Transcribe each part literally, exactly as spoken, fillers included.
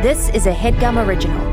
This is a HeadGum original.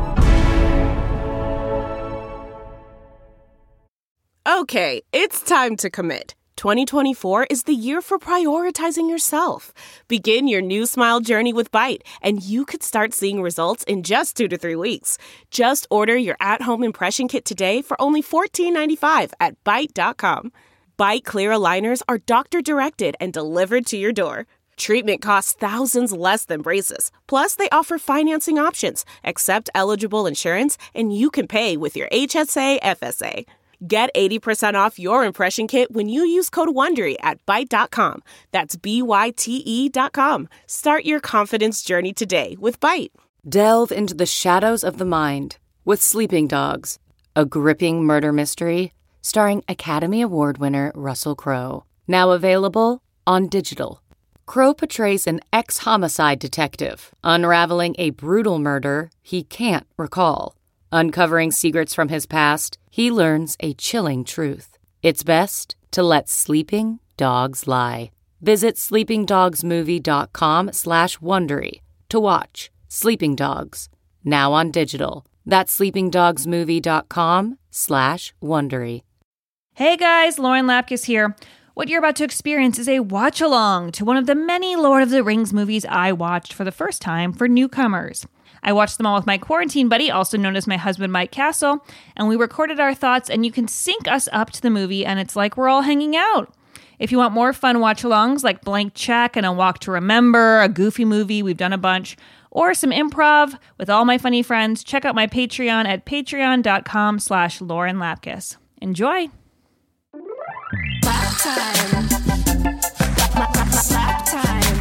Okay, it's time to commit. twenty twenty-four is the year for prioritizing yourself. Begin your new smile journey with Byte, and you could start seeing results in just two to three weeks. Just order your at-home impression kit today for only fourteen ninety-five at byte dot com. Byte Clear aligners are doctor-directed and delivered to your door. Treatment costs thousands less than braces. Plus, they offer financing options, accept eligible insurance, and you can pay with your H S A F S A. Get eighty percent off your impression kit when you use code WONDERY at byte dot com. That's B Y T E dot com. Start your confidence journey today with Byte. Delve into the shadows of the mind with Sleeping Dogs, a gripping murder mystery starring Academy Award winner Russell Crowe. Now available on digital. Crowe portrays an ex-homicide detective unraveling a brutal murder he can't recall. Uncovering secrets from his past, he learns a chilling truth. It's best to let sleeping dogs lie. Visit sleepingdogsmovie.com slash Wondery to watch Sleeping Dogs, now on digital. That's sleepingdogsmovie.com slash Wondery. Hey guys, Lauren Lapkus here. What you're about to experience is a watch-along to one of the many Lord of the Rings movies I watched for the first time for newcomers. I watched them all with my quarantine buddy, also known as my husband, Mike Castle, and we recorded our thoughts, and you can sync us up to the movie, and it's like we're all hanging out. If you want more fun watch-alongs like Blank Check and A Walk to Remember, a goofy movie, we've done a bunch, or some improv with all my funny friends, check out my Patreon at patreon.com slash Lauren Lapkus. Enjoy! Lap time. Lap time.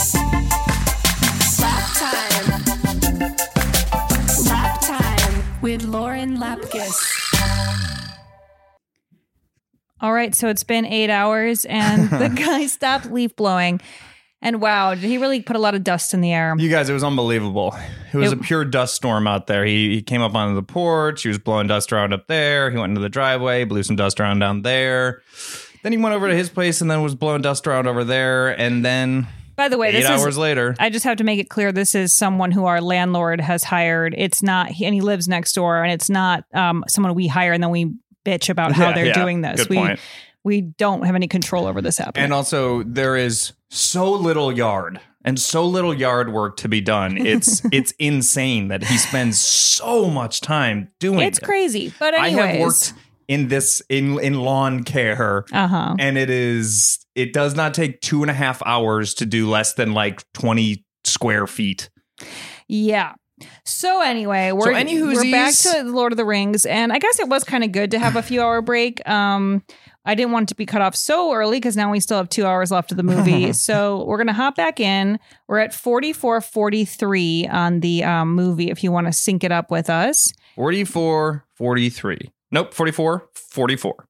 Lap time. Lap time with Lauren Lapkus. All right, so it's been eight hours and the guy stopped leaf blowing. And wow, did he really put a lot of dust in the air? You guys, it was unbelievable. It was It- a pure dust storm out there. He, he came up onto the porch. He was blowing dust around up there. He went into the driveway, blew some dust around down there. Then he went over to his place and then was blowing dust around over there. And then By the way, eight this hours is, later. I just have to make it clear, this is someone who our landlord has hired. It's not, and he lives next door, and it's not um, someone we hire and then we bitch about how Yeah, they're yeah, doing this. good we point. we don't have any control over this happening. And also, there is so little yard and so little yard work to be done. It's it's insane that he spends so much time doing It's it. crazy. But anyways. I have worked in this in in lawn care, Uh-huh. and it is it does not take two and a half hours to do less than like twenty square feet. Yeah. So anyway, we're, any we're back whoosies? to Lord of the Rings, and I guess it was kind of good to have a few hour break. Um, I didn't want it to be cut off so early because now we still have two hours left of the movie. So we're going to hop back in. We're at forty-four forty-three on the um, movie if you want to sync it up with us. forty-four forty-three Nope, forty-four forty-four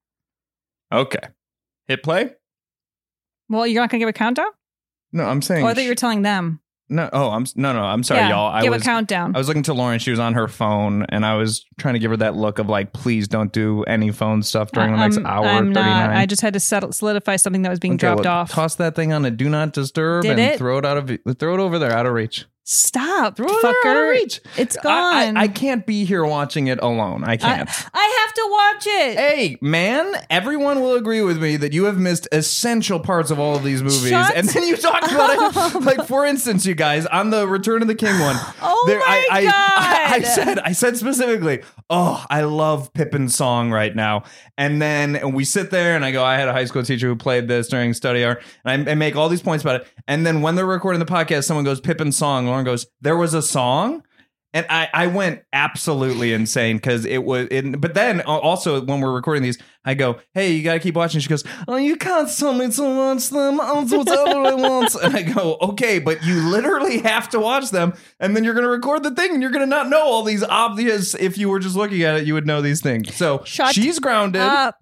Okay. Hit play? Well, you're not going to give a countdown? No, I'm saying Oh, I thought you were telling them. No, oh, I'm no, no. I'm sorry, Yeah, y'all. I give was a countdown. I was looking to Lauren. She was on her phone, and I was trying to give her that look of like, please don't do any phone stuff during the next I'm, hour. I'm not. thirty-nine I just had to settle, solidify something that was being Okay, dropped well, off. Toss that thing on a do not disturb Did and it? throw it out of throw it over there, out of reach. Stop, Throw it there, out of fucker. reach. It's I, gone. I, I can't be here watching it alone. I I, can't. I have to watch it. Hey, man, everyone will agree with me that you have missed essential parts of all of these movies. Shut and then you talk about it. Like, for instance, you guys, on the Return of the King one. Oh my I, I, God. I, I said, I said specifically, oh, I love Pippin's song right now. And then we sit there and I go, I had a high school teacher who played this during study hour. And I, I make all these points about it. And then when they're recording the podcast, someone goes, Pippin's song. Lauren goes, there was a song? And I, I went absolutely insane because it was, it, but then also when we're recording these, I go, hey, you got to keep watching. She goes, oh, you can't tell me to watch them. I'll do whatever I want. And I go, okay, but you literally have to watch them. And then you're going to record the thing and you're going to not know all these obvious, if you were just looking at it, you would know these things. So Shut she's grounded. up.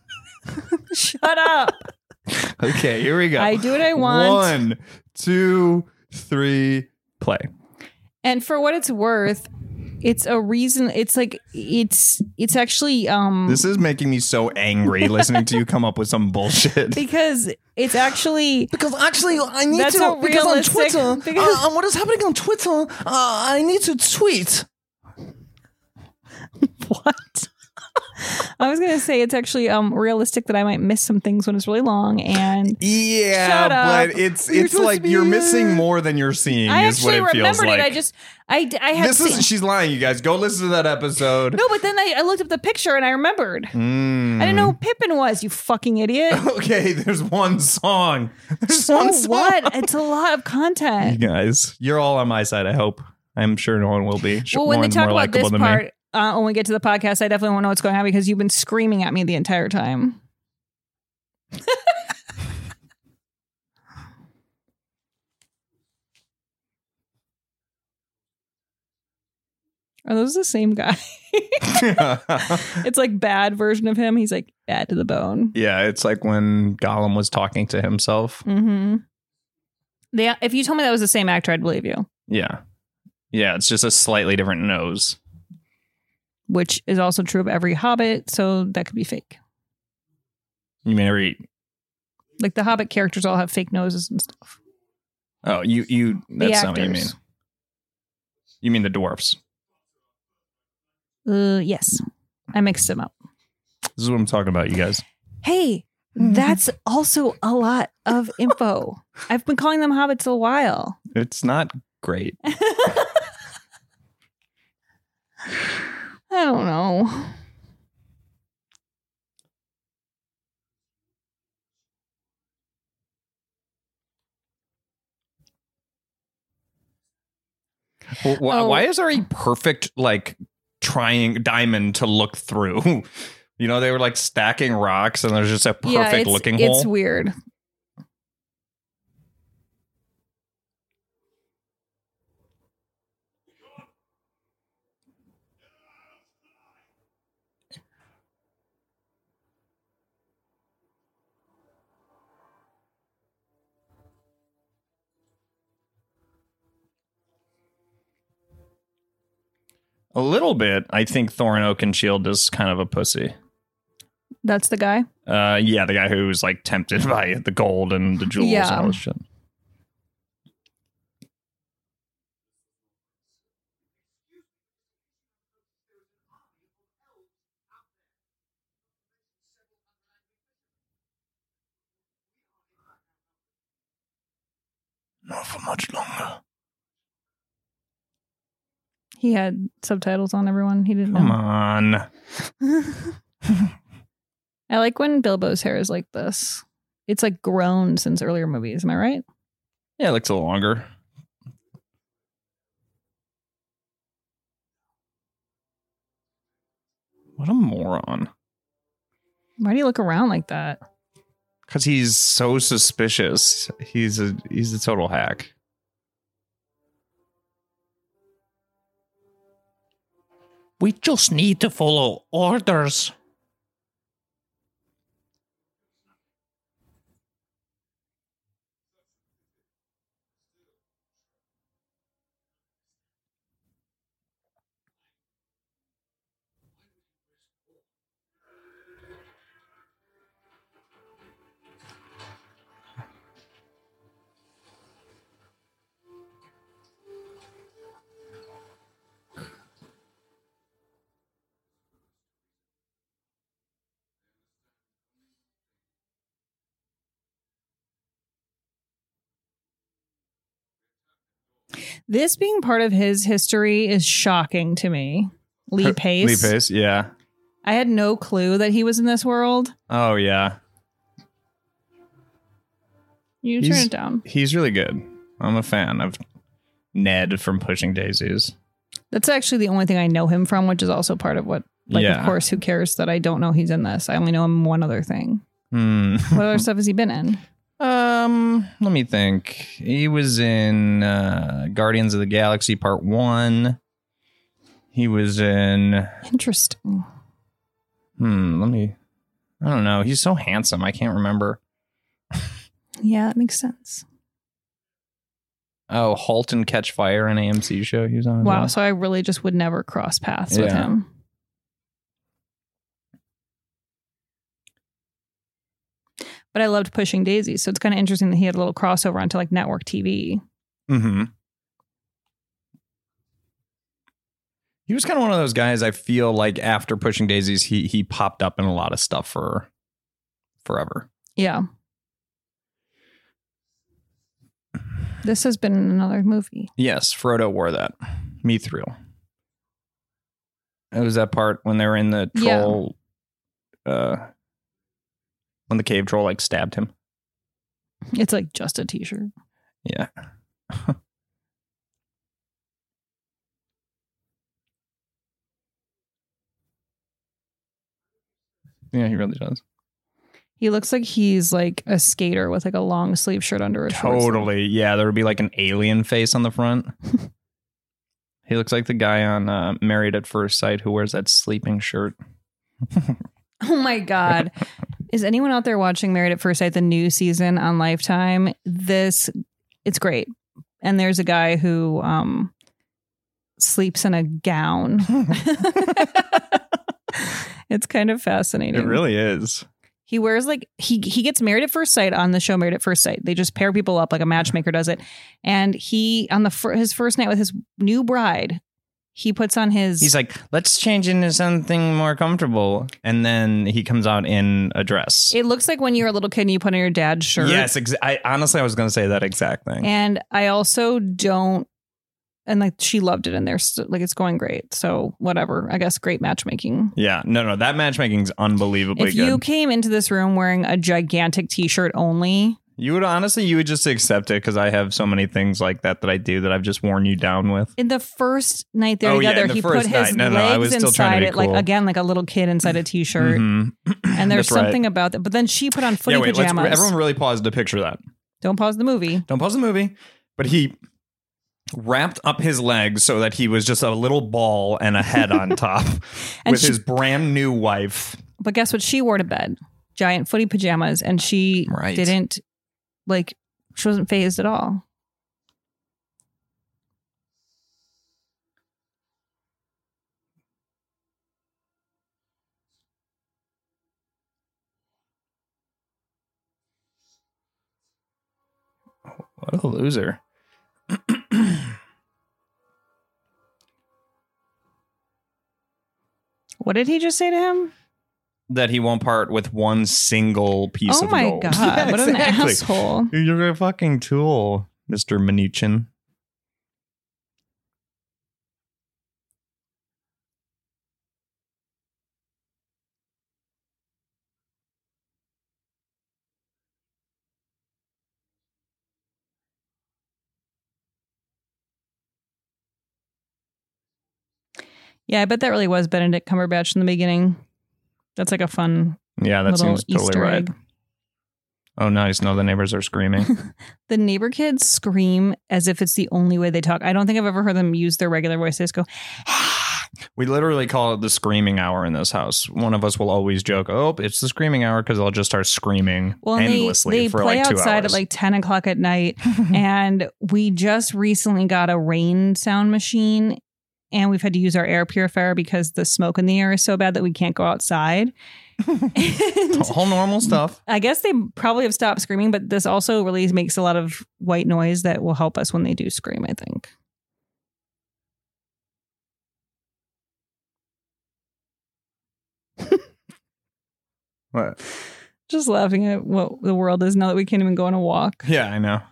Shut up. Okay, here we go. I do what I want. One, two, three, play. And for what it's worth, It's a reason. It's like it's it's actually um This is making me so angry listening to you come up with some bullshit. because it's actually Because actually, I need That's to. a Because on realistic- Twitter, because- uh, on what is happening on Twitter, uh, I need to tweet. what? I was gonna say it's actually um realistic that I might miss some things when it's really long, and Yeah, Shut up. but it's You're it's supposed like to be, you're uh, missing more than you're seeing. I is what actually it feels remembered like. it. I just I d- I had This seen- is she's lying, you guys. Go listen to that episode. no, but then I, I looked up the picture and I remembered. Mm. I didn't know who Pippin was. You fucking idiot. Okay, there's one song. There's So one song. what? It's a lot of You content. guys, you're all on my side. I hope. I'm sure no one will be. Well, when they Lauren's talk more about this likable than me. part, uh, when we get to the podcast, I definitely want to know what's going on because you've been screaming at me the entire time. Are those the same guy? It's like bad version of him. He's like bad to the bone. Yeah, it's like when Gollum was talking to himself. Mm-hmm. They, if you told me that was the same actor, I'd believe you. Yeah. Yeah, it's just a slightly different nose. Which is also true of every Hobbit, so that could be fake. You mean every Like the Hobbit characters all have fake noses and stuff. Oh, you you The that's not what you mean. actors. You mean the dwarfs. Uh, yes, I mixed them up. This is what I'm talking about, you guys. Hey, that's also a lot of info. I've been calling them hobbits a while. It's not great. I don't know. Well, why, Oh. why is there a perfect like trying diamond to look through? You know, they were like stacking rocks and there's just a perfect yeah, it's, looking it's hole. weird. A little bit. I think Thorin Oakenshield is kind of a pussy. That's the guy. Uh, yeah, the guy who was like tempted by the gold and the jewels Yeah. and all this shit. Not for much longer. He had subtitles on everyone. He didn't Come know. on. I like when Bilbo's hair is like this. It's like grown since earlier movies. Am I right? Yeah, it looks a little longer. What a moron. Why do you look around like that? Because he's so suspicious. He's a he's a total hack. We just need to follow orders. This being part of his history is shocking to me. Lee Pace. Lee Pace, yeah. I had no clue that he was in this world. Oh yeah. You He's- turn it down. He's really good. I'm a fan of Ned from Pushing Daisies. That's actually the only thing I know him from, which is also part of what, like, Yeah. of course, who cares that I don't know he's in this? I only know him in one other thing. Hmm. What other stuff has he been in? Um, let me think. He was in uh, Guardians of the Galaxy Part One. He was in. Interesting. Hmm. Let me. I don't know. He's so handsome. I can't remember. Yeah, that makes sense. Oh, Halt and Catch Fire, an A M C show he was on. as Wow. well. So I really just would never cross paths with Yeah. him. But I loved Pushing Daisies. So it's kind of interesting that he had a little crossover onto like network T V. Mm-hmm. He was kind of one of those guys. I feel like after Pushing Daisies, he he popped up in a lot of stuff for forever. Yeah. This has been another movie. Yes, Frodo wore that. Mithril. It was that part when they were in the troll. Uh, when the cave troll like stabbed him. It's like just a t-shirt. Yeah. Yeah, he really does. He looks like he's like a skater with like a long sleeve shirt under his short sleeve. Totally. Yeah, there would be like an alien face on the front. He looks like the guy on uh, Married at First Sight who wears that sleeping shirt. Oh my God. Is anyone out there watching Married at First Sight, the new season on Lifetime? This, it's great. And there's a guy who um, sleeps in a gown. It's kind of fascinating. It really is. He wears like, he he gets married at first sight on the show Married at First Sight. They just pair people up like a matchmaker does it. And he, on the fir- his first night with his new bride, he puts on his... He's like, let's change into something more comfortable. And then he comes out in a dress. It looks like when you were a little kid and you put on your dad's shirt. Yes, exa- I honestly, I was going to say that exact thing. And I also don't, and like she loved it in there. So, like it's going great. So whatever, I guess great matchmaking. Yeah, no, no, that matchmaking's unbelievably If good. you came into this room wearing a gigantic t-shirt only, You would honestly, you would just accept it because I have so many things like that that I do that I've just worn you down with. in the first night they're Oh, yeah, together, in the he put first his night. No, no, I was legs still trying to inside be it, like cool. again, like a little kid inside a t-shirt. Mhm. And there's That's right. something about that. But then she put on footy Yeah, wait, let's, pajamas. everyone really pause to picture that. Don't pause the movie. Don't pause the movie. But he wrapped up his legs so that he was just a little ball and a head on top And with she- his brand new wife. But guess what? She wore to bed giant footy pajamas, and she Right. didn't like. She wasn't phased at all. What a loser. What did he just say to him? That he won't part with one single piece Oh of my gold. God, Yeah, what an exactly. asshole. You're a fucking tool, Mister Mnuchin. Yeah, I bet that really was Benedict Cumberbatch in the beginning. That's like a fun Yeah, that little seems totally Easter right. egg. Oh, nice. No, the neighbors are screaming. The neighbor kids scream as if it's the only way they talk. I don't think I've ever heard them use their regular voice. They just go, We literally call it the screaming hour in this house. One of us will always joke, oh, it's the screaming hour because I'll just start screaming well, and endlessly they, they for play like two outside hours. at like ten o'clock at night. And we just recently got a rain sound machine. And we've had to use our air purifier because the smoke in the air is so bad that we can't go outside. And All normal stuff. I guess they probably have stopped screaming, but this also really makes a lot of white noise that will help us when they do scream, I think. What? Just laughing at what the world is now that we can't even go on a walk. Yeah, I know.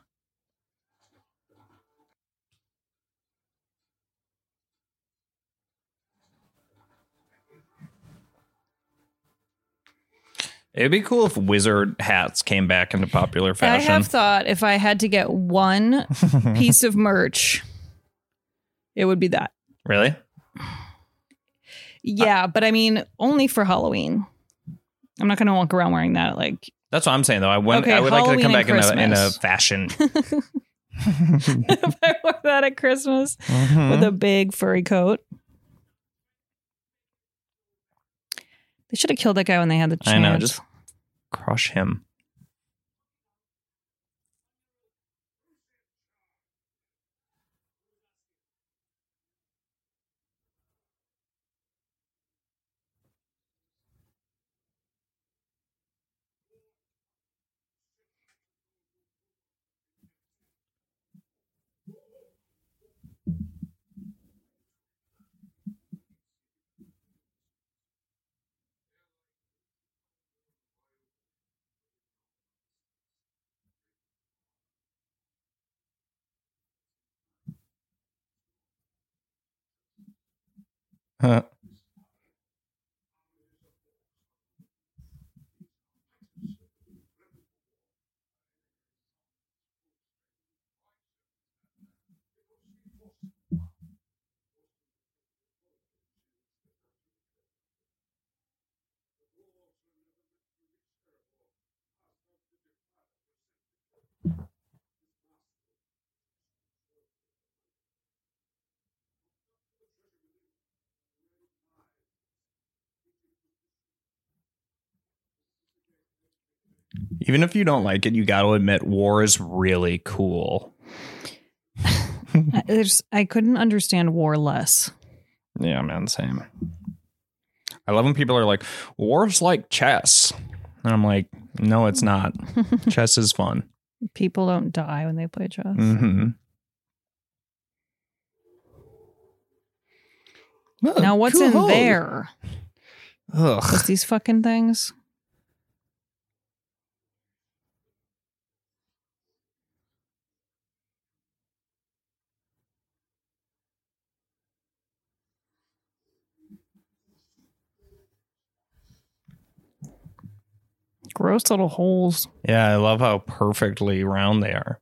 It'd be cool if wizard hats came back into popular I fashion. have thought if I had to get one piece of merch, it would be that. Really? Yeah, but I mean, only for Halloween. I'm not going to walk around wearing that. Like, That's what I'm saying, though. I, went, Okay, I would like to Halloween come back and in a, in a Christmas. fashion. if I wore that at Christmas Mhm. with a big furry coat. They should have killed that guy when they had the chance. I know, just crush him. Huh. Even if you don't like it, you got to admit war is really cool. I- There's, I couldn't understand war less. Yeah, man, same. I love when people are like, war's like chess. And I'm like, no, it's not. Chess is fun. People don't die when they play chess. Mm-hmm. Now, what's Cool in hole. there? Ugh. What's these fucking things? Gross little holes. Yeah, I love how perfectly round they are.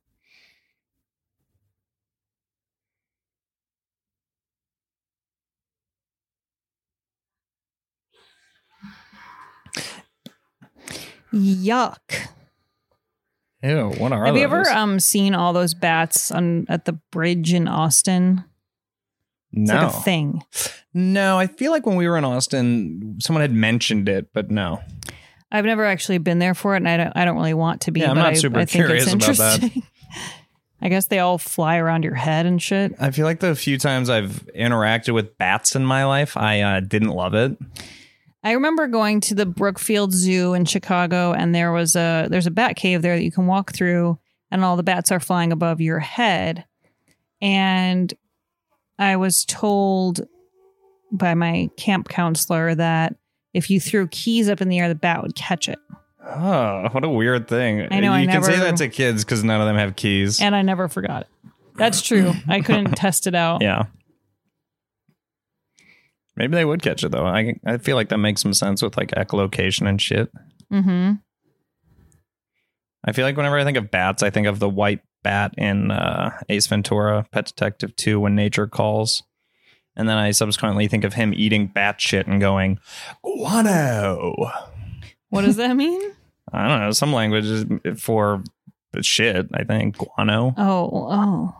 Yuck. Ew, what are Have you those? ever um seen all those bats on at the bridge in Austin? It's no. like a thing. No, I feel like when we were in Austin, someone had mentioned it, but no. I've never actually been there for it, and I don't. I don't really want to be. Yeah, I'm but not I, super I think curious it's about that. interesting. I guess they all fly around your head and shit. I feel like the few times I've interacted with bats in my life, I uh, didn't love it. I remember going to the Brookfield Zoo in Chicago, and there was a there's a bat cave there that you can walk through, and all the bats are flying above your head. And I was told by my camp counselor that if you threw keys up in the air, the bat would catch it. Oh, what a weird thing. I know, You I can say never- that to kids because none of them have keys. And I never forgot it. That's true. I couldn't test it out. Yeah. Maybe they would catch it, though. I I feel like that makes some sense with like echolocation and shit. Mm-hmm. I feel like whenever I think of bats, I think of the white bat in uh, Ace Ventura, Pet Detective two, When Nature Calls. And then I subsequently think of him eating bat shit and going, guano. What does that mean? I don't know. Some languages for shit, I think. Guano. Oh, oh.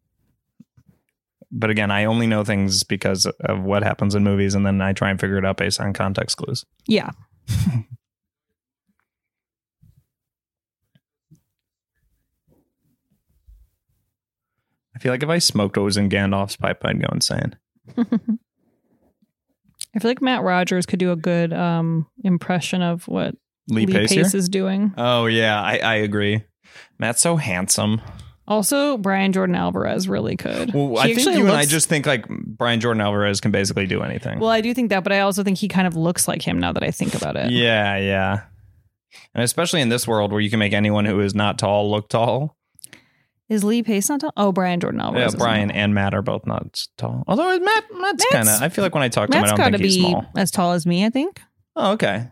But again, I only know things because of what happens in movies, and then I try and figure it out based on context clues. Yeah. I feel like if I smoked what was in Gandalf's pipe, I'd go insane. I feel like Matt Rogers could do a good um, impression of what Lee, Lee Pace, Pace here? is doing. Oh, yeah, I, I agree. Matt's so handsome. Also, Brian Jordan Alvarez really could. Well, He I think actually you and I looks- just think like Brian Jordan Alvarez can basically do anything. Well, I do think that, but I also think he kind of looks like him now that I think about it. yeah, yeah. And especially in this world where you can make anyone who is not tall look tall. Is Lee Pace not tall? Oh, Brian Jordan Alvarez. Yeah, isn't Brian tall. and Matt are both not tall. Although Matt, Matt's Matt's- kind of, I feel like when I talk to him, Matt's I got don't to think he's be small. as tall as me, I think. Oh, okay.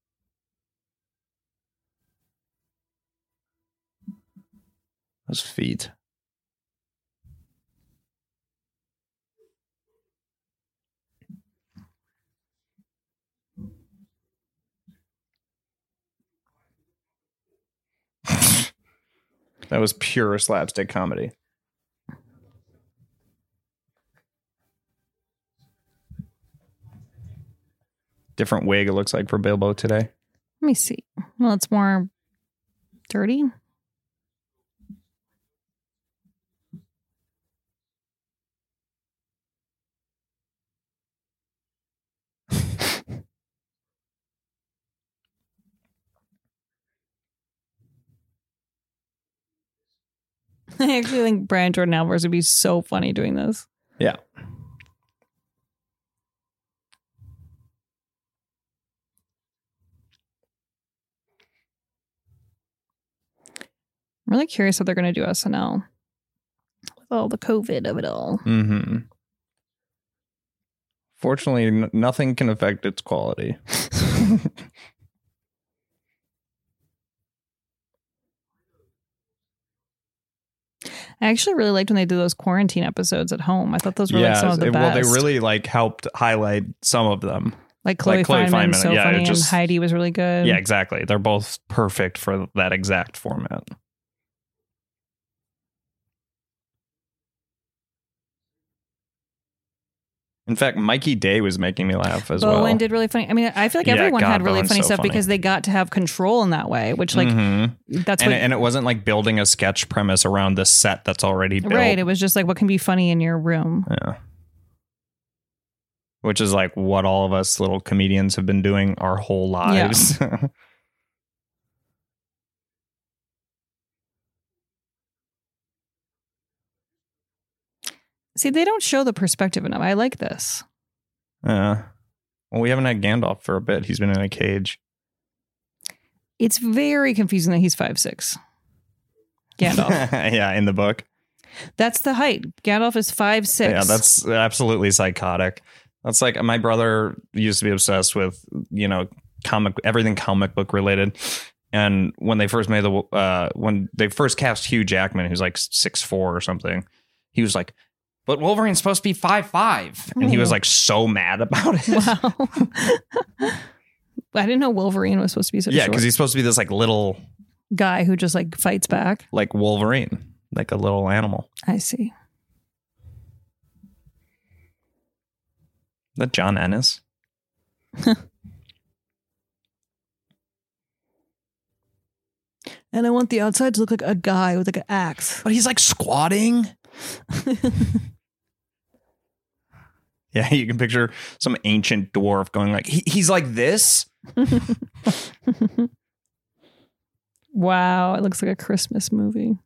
Those feet. That was pure slapstick comedy. Different wig it looks like for Bilbo today. Let me see. Well, it's more dirty. I actually think Brian Jordan Alvarez would be so funny doing this. Yeah. I'm really curious how they're going to do S N L with all the COVID of it all. Mm-hmm. Fortunately, n- nothing can affect its quality. I actually really liked when they did those quarantine episodes at home. I thought those were like some of the it- best. well, they really like helped highlight some of them. like Chloe, like Chloe Fineman, Fineman, so yeah, it funny, just- and Heidi was really good. Yeah, exactly. They're both perfect for that exact format. In fact, Mikey Day was making me laugh as Bowen well. did really funny. I mean, I feel like Yeah, everyone God, had really Bowen's funny so stuff funny. because they got to have control in that way, which like Mhm. that's and, what it, and it wasn't like building a sketch premise around the set that's already built. right. It was just like what can be funny in your room. Yeah. Which is like what all of us little comedians have been doing our whole lives. See, they don't show the perspective enough. I like this. Yeah. Well, we haven't had Gandalf for a bit. He's been in a cage. It's very confusing that he's five six. Gandalf. Yeah, in the book. That's the height. Gandalf is five six. Yeah, that's absolutely psychotic. That's like my brother used to be obsessed with, you know, comic everything comic book related. And when they first made the uh, when they first cast Hugh Jackman, who's like six four or something, he was like, "But Wolverine's supposed to be five five," and he was like so mad about it. Wow. I didn't know Wolverine was supposed to be so Yeah, short. because he's supposed to be this like little guy who just like fights back. like Wolverine, like a little animal. I see. Is that John Ennis? And I want the outside to look like a guy with like an axe. But he's like squatting. Yeah, you can picture some ancient dwarf going like, he, he's like this. Wow, it looks like a Christmas movie.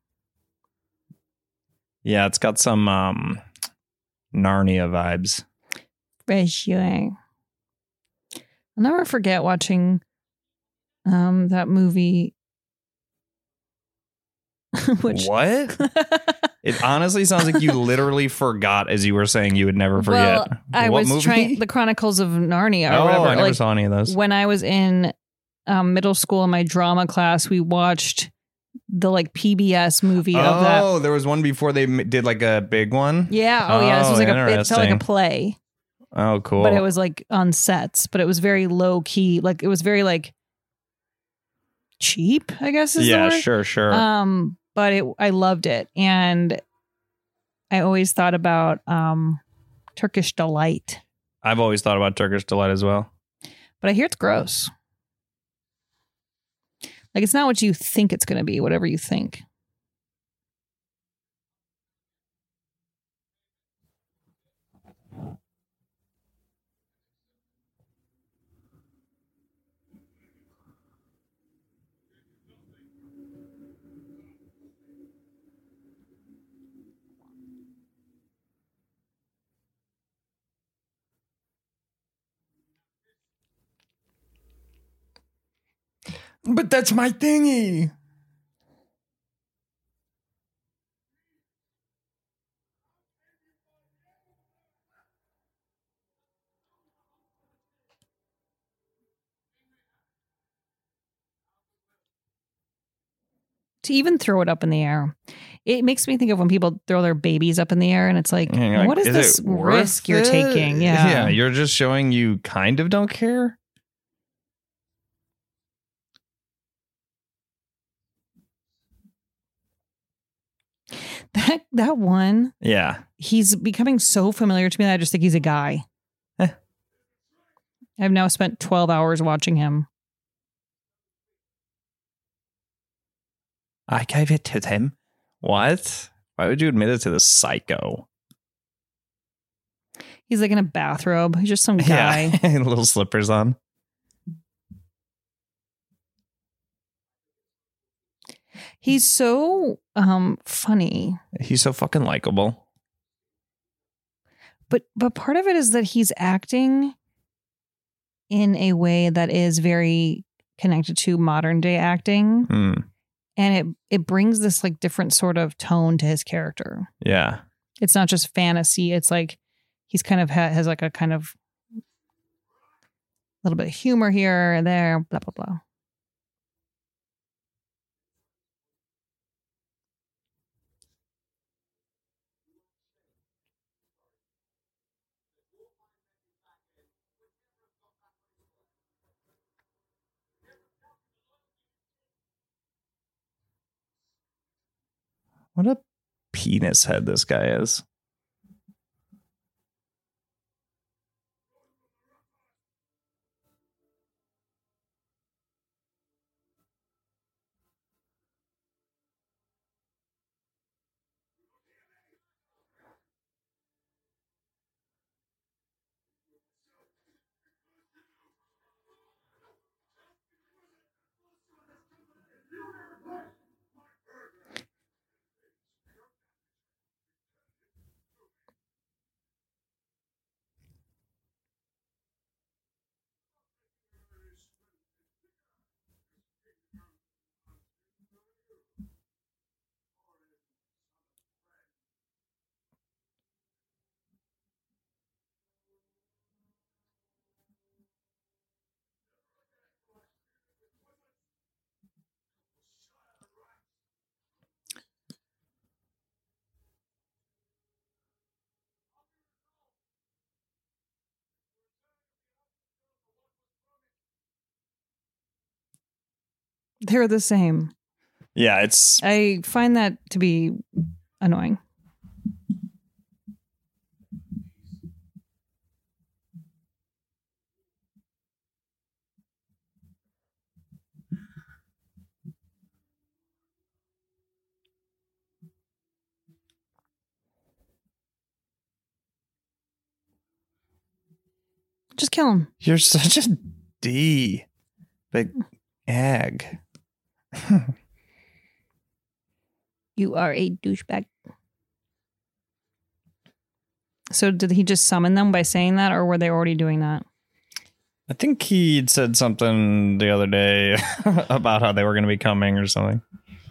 Yeah, it's got some um, Narnia vibes. For sure. I'll never forget watching um, that movie. Which What? It honestly sounds like you literally forgot as you were saying you would never forget. Well, I What was movie? trying the Chronicles of Narnia or Oh, whatever. I never like, saw any of those. when I was in um, middle school in my drama class, we watched the like P B S movie of that. Oh, there was one before they m- did like a big one. Yeah. Oh, yeah. This Oh, was like a, it felt like a interesting. play, Oh, cool. but it was like on sets, but it was very low key. Like it was very like cheap, I guess is yeah, the word. sure, sure. Um, but it, I loved it. And I always thought about um, Turkish Delight, I've always thought about Turkish Delight as well. but I hear it's gross. Like it's not what you think it's going to be, whatever you think. But that's my thingy. To even throw it up in the air, it makes me think of when people throw their babies up in the air and it's like, And you're like, what is, is this it worth risk you're it? taking? Yeah. Yeah, you're just showing you kind of don't care. That, that one, Yeah. he's becoming so familiar to me that I just think he's a guy. Eh. I've now spent twelve hours watching him. I gave it to him. What? Why would you admit it to this psycho? He's like in a bathrobe. He's just some guy. Yeah. Little slippers on. He's so um funny. He's so fucking likable. But but part of it is that he's acting in a way that is very connected to modern day acting. Hmm. And it it brings this like different sort of tone to his character. Yeah. It's not just fantasy. It's like he's kind of ha- has like a kind of little bit of humor here and there, blah, blah, blah. What a penis head this guy is. They're the same. Yeah, it's... I find that to be annoying. Just kill him. You're such a D. Big egg. You are a douchebag. So did he just summon them by saying that, or were they already doing that? I think he'd said something the other day about how they were going to be coming or something.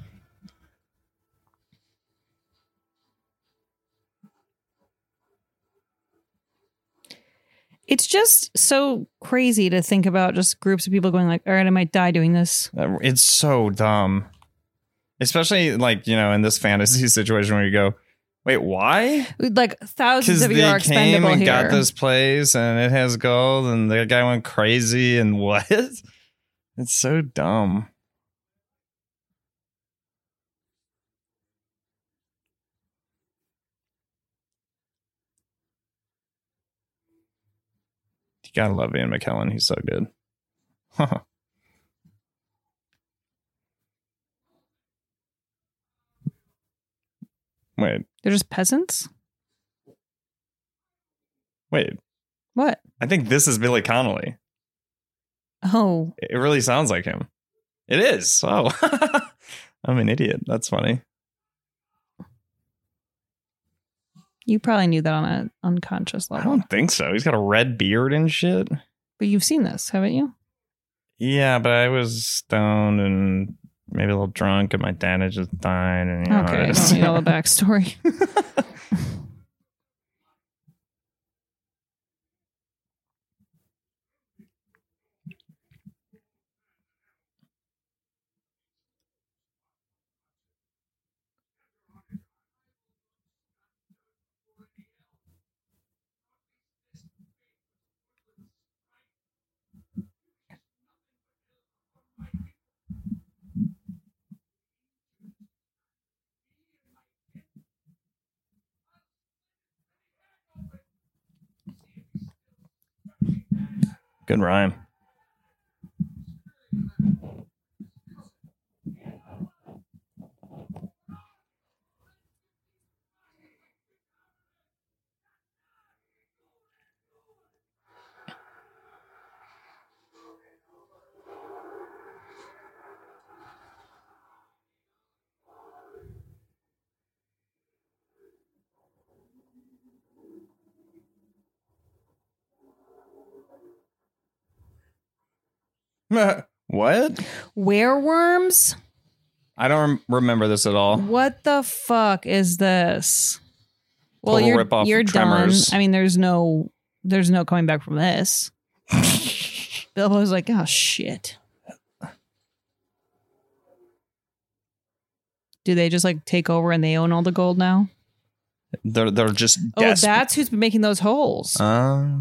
It's just so crazy to think about just groups of people going like, all right, I might die doing this. It's so dumb. Especially like, you know, in this fantasy situation where you go, wait, why? Like thousands of you are expendable here. Because they came and here. got this place and it has gold and the guy went crazy and what? It's so dumb. You gotta love Ian McKellen. He's so good. Wait. They're just peasants? Wait. What? I think this is Billy Connolly. Oh. It really sounds like him. It is. Oh. I'm an idiot. That's funny. You probably knew that on an unconscious level. I don't think so. He's got a red beard and shit. But you've seen this, haven't you? Yeah, but I was stoned and maybe a little drunk, and my dad had just died. And, you know, okay, I just... don't need all the backstory. Good rhyme. What? Wereworms? I don't rem- remember this at all. What the fuck is this? Well, Total you're ripoff you're of done. Tremors. I mean, there's no there's no coming back from this. Bilbo's like, oh, shit. Do they just like take over and they own all the gold now? They're they're just Oh, desperate. that's who's been making those holes. Uh,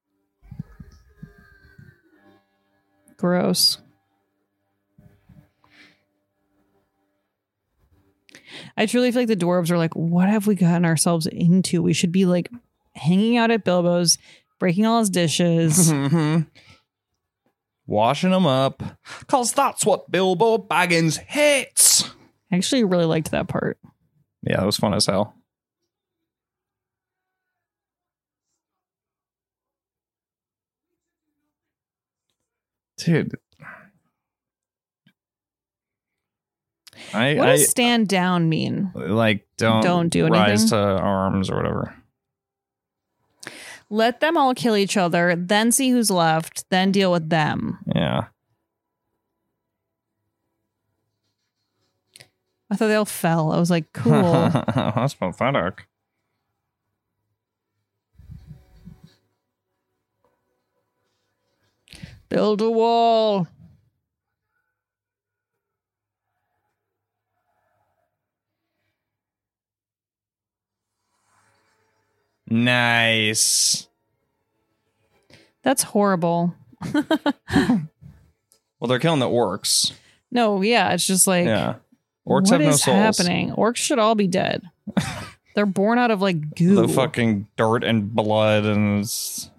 Gross. I truly feel like the dwarves are like, what have we gotten ourselves into? We should be like hanging out at Bilbo's, breaking all his dishes. washing them up. Because that's what Bilbo Baggins hates. I actually really liked that part. Yeah, that was fun as hell. Dude. I, What I does stand down mean? like don't Don't do rise anything? to arms or whatever. Let them all kill each other, then see who's left, then deal with them. Yeah. I thought they all fell. I was like, cool. That's pathetic. Build a wall. Nice. That's horrible. Well, they're killing the orcs. No, yeah, it's just like, Yeah. Orcs what have no is souls. happening? Orcs should all be dead. They're born out of like goo. The fucking dirt and blood and it's...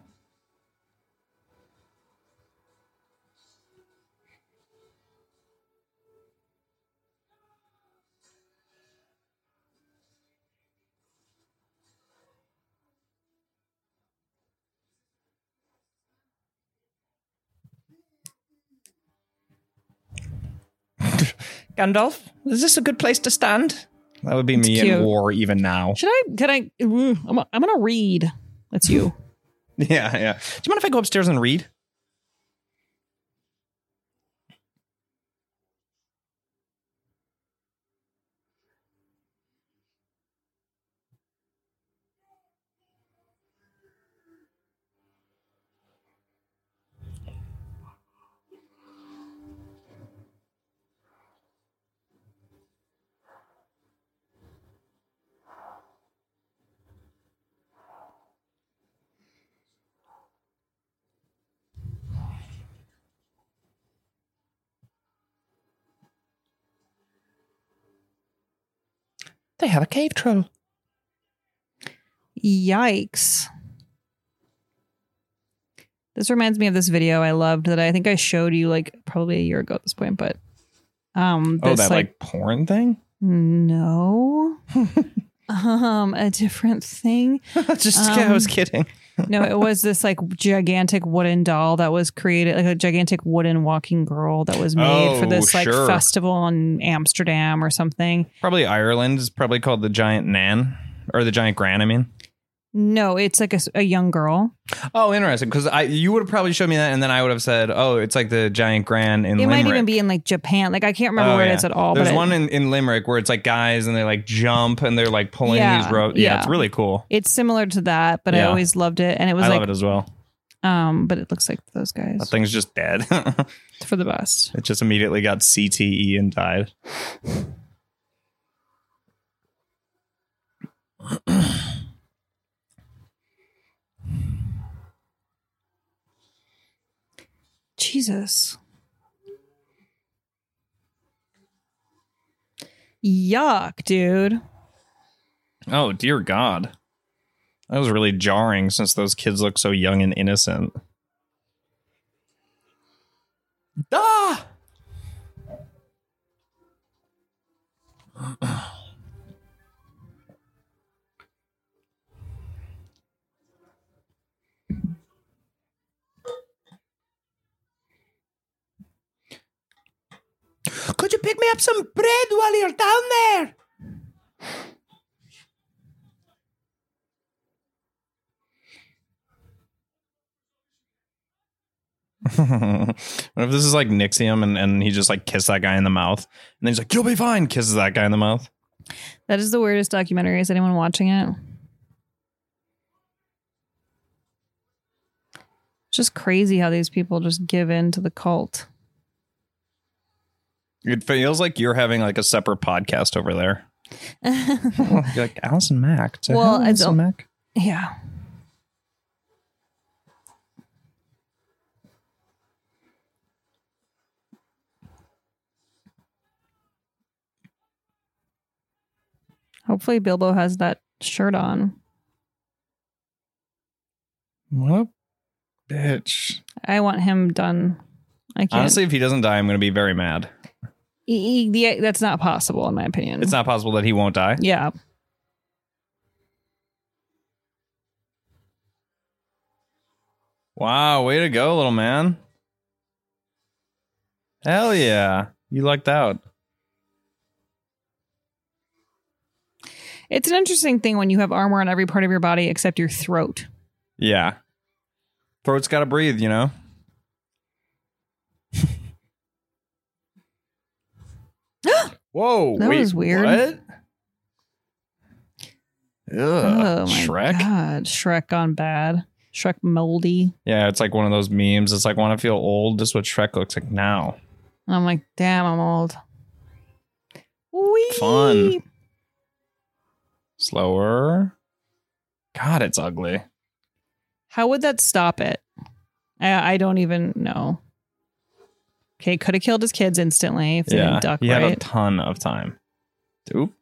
Gandalf, is this a good place to stand? That would be me cute. in war even now. Should I? Can I? ooh, I'm, I'm gonna read. That's you. Yeah, yeah. Do you mind if I go upstairs and read? They have a cave troll. Yikes. This reminds me of this video I loved that I think I showed you like probably a year ago at this point, but um Oh, this, that like, porn thing? no. um a different thing. Just I was Um, kidding. No, it was this like gigantic wooden doll that was created, like a gigantic wooden walking girl that was made for Oh, this like sure. festival in Amsterdam or something. Probably Ireland is probably called the Giant Nan. Or the Giant Gran, I mean. No, it's like a, s- a young girl. Oh, interesting. Because I you would have probably showed me that, and then I would have said, "Oh, it's like the Giant Gran in It Limerick." might even be in like Japan. Like I can't remember Oh, where yeah. it is at all. There's but it- one in, in Limerick where it's like guys and they like jump and they're like pulling Yeah, these ropes. Yeah, yeah. it's really cool. It's similar to that, but I Yeah. always loved it, and it was I like, love it as well. um, but it looks like those guys That thing's just dead. for the best. It just immediately got C T E and died. Jesus, yuck, dude. Oh, dear God. That was really jarring since those kids look so young and innocent. Ah! Could you pick me up some bread while you're down there? What if this is like Nixium and, and he just like kissed that guy in the mouth and then he's like, you'll be fine, kisses that guy in the mouth. That is the weirdest documentary. Is anyone watching it? It's just crazy how these people just give in to the cult. It feels like you're having like a separate podcast over there. You're like Allison Mack. To Well, I Allison don't- Mack. Yeah. Hopefully Bilbo has that shirt on. What a bitch. I want him done. I can't. Honestly, if he doesn't die, I'm going to be very mad. He- he- yeah, that's not possible in my opinion. It's not possible that he won't die. Yeah. Wow, way to go, little man. Hell yeah. You lucked out. It's an interesting thing when you have armor on every part of your body except your throat. Yeah. Throat's got to breathe, you know? Whoa. That wait, was weird. What? Ugh, Oh my Shrek? god. Shrek gone bad. Shrek moldy. Yeah, it's like one of those memes. It's like, want to feel old? This is what Shrek looks like now. I'm like, damn, I'm old. Whee! Fun. Slower. God, it's ugly. How would that stop it? I, I don't even know. Okay, could have killed his kids instantly if they Yeah, didn't duck he had a right. ton of time. Oop.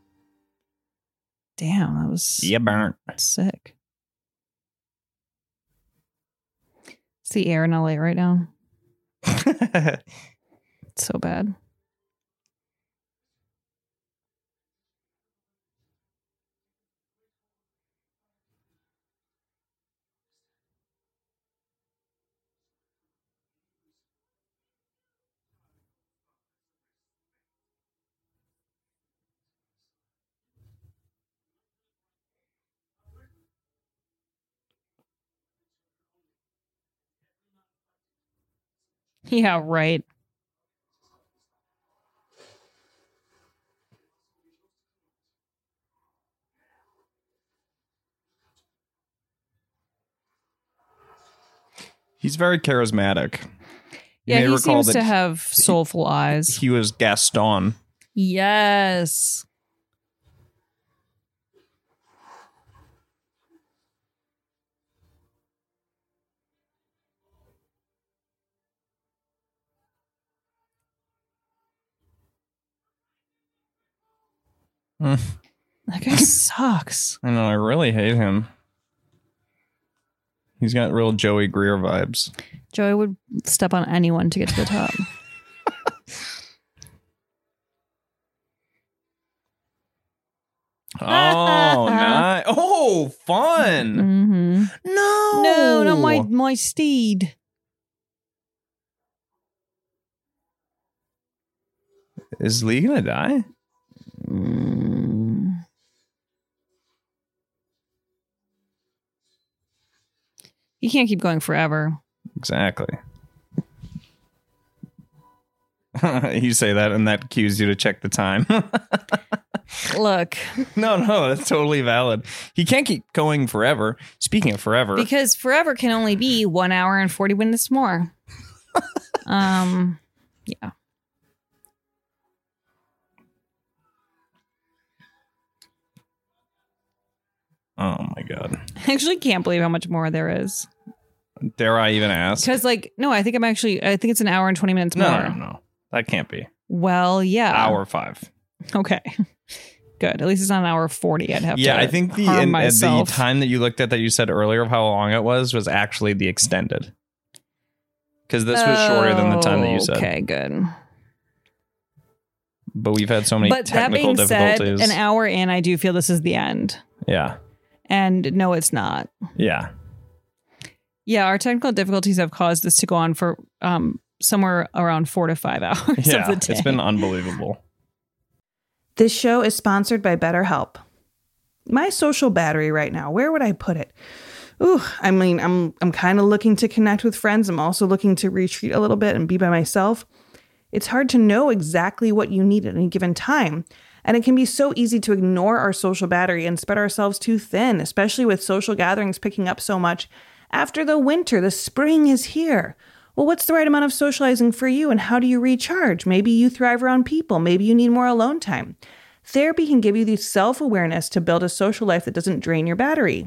Damn, that was You burnt. sick. It's the air in L A right now. It's so bad. Yeah, right. He's very charismatic. You Yeah, may he recall seems that to have soulful eyes. he was Gaston. Yes. Mm. That guy sucks. I know, I really hate him. He's got real Joey Greer vibes. Joey would step on anyone to get to the top. Oh, nice. Oh, fun. Mm-hmm. No. No, not my my steed. Is Lee gonna die? Mm. You can't keep going forever. Exactly. You say that and that cues you to check the time. Look, No, no, that's totally valid. He can't keep going forever. Speaking of forever. because forever can only be one hour and forty minutes more. um, yeah. Oh my God. I actually can't believe how much more there is. Dare I even ask? Because, like, no, I think I'm actually, I think it's an hour and twenty minutes No, more. no, no, no. That can't be. Well, yeah. Hour five. Okay. Good. At least it's not an hour forty. I'd have Yeah, to. I think the harm in, uh, the myself. time that you looked at that you said earlier of how long it was was actually the extended. Because this was shorter than the time that you said. Okay, good. But we've had so many But that technical being said, difficulties. an hour in, I do feel this is the end. yeah. And no, it's not. Yeah. Yeah, our technical difficulties have caused this to go on for um, somewhere around four to five hours Yeah. of the day. It's been unbelievable. This show is sponsored by BetterHelp. My social battery right now, where would I put it? Ooh, I mean, I'm I'm kind of looking to connect with friends. I'm also looking to retreat a little bit and be by myself. It's hard to know exactly what you need at any given time. And it can be so easy to ignore our social battery and spread ourselves too thin, especially with social gatherings picking up so much After the winter, the spring is here. Well, what's the right amount of socializing for you and how do you recharge? Maybe you thrive around people. Maybe you need more alone time. Therapy can give you the self-awareness to build a social life that doesn't drain your battery.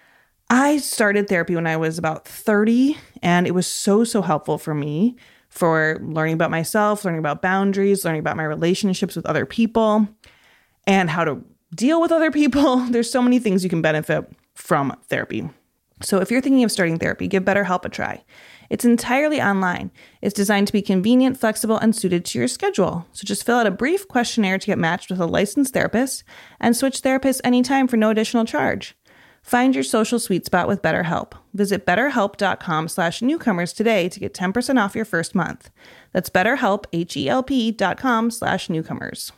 I started therapy when I was about thirty, and it was so, so helpful for me for learning about myself, learning about boundaries, learning about my relationships with other people, and how to deal with other people. There's so many things you can benefit from therapy. So if you're thinking of starting therapy, give BetterHelp a try. It's entirely online. It's designed to be convenient, flexible, and suited to your schedule. So just fill out a brief questionnaire to get matched with a licensed therapist and switch therapists anytime for no additional charge. Find your social sweet spot with BetterHelp. Visit betterhelp.com slash newcomers today to get ten percent off your first month. That's betterhelp, H-E-L-P dot com slash newcomers.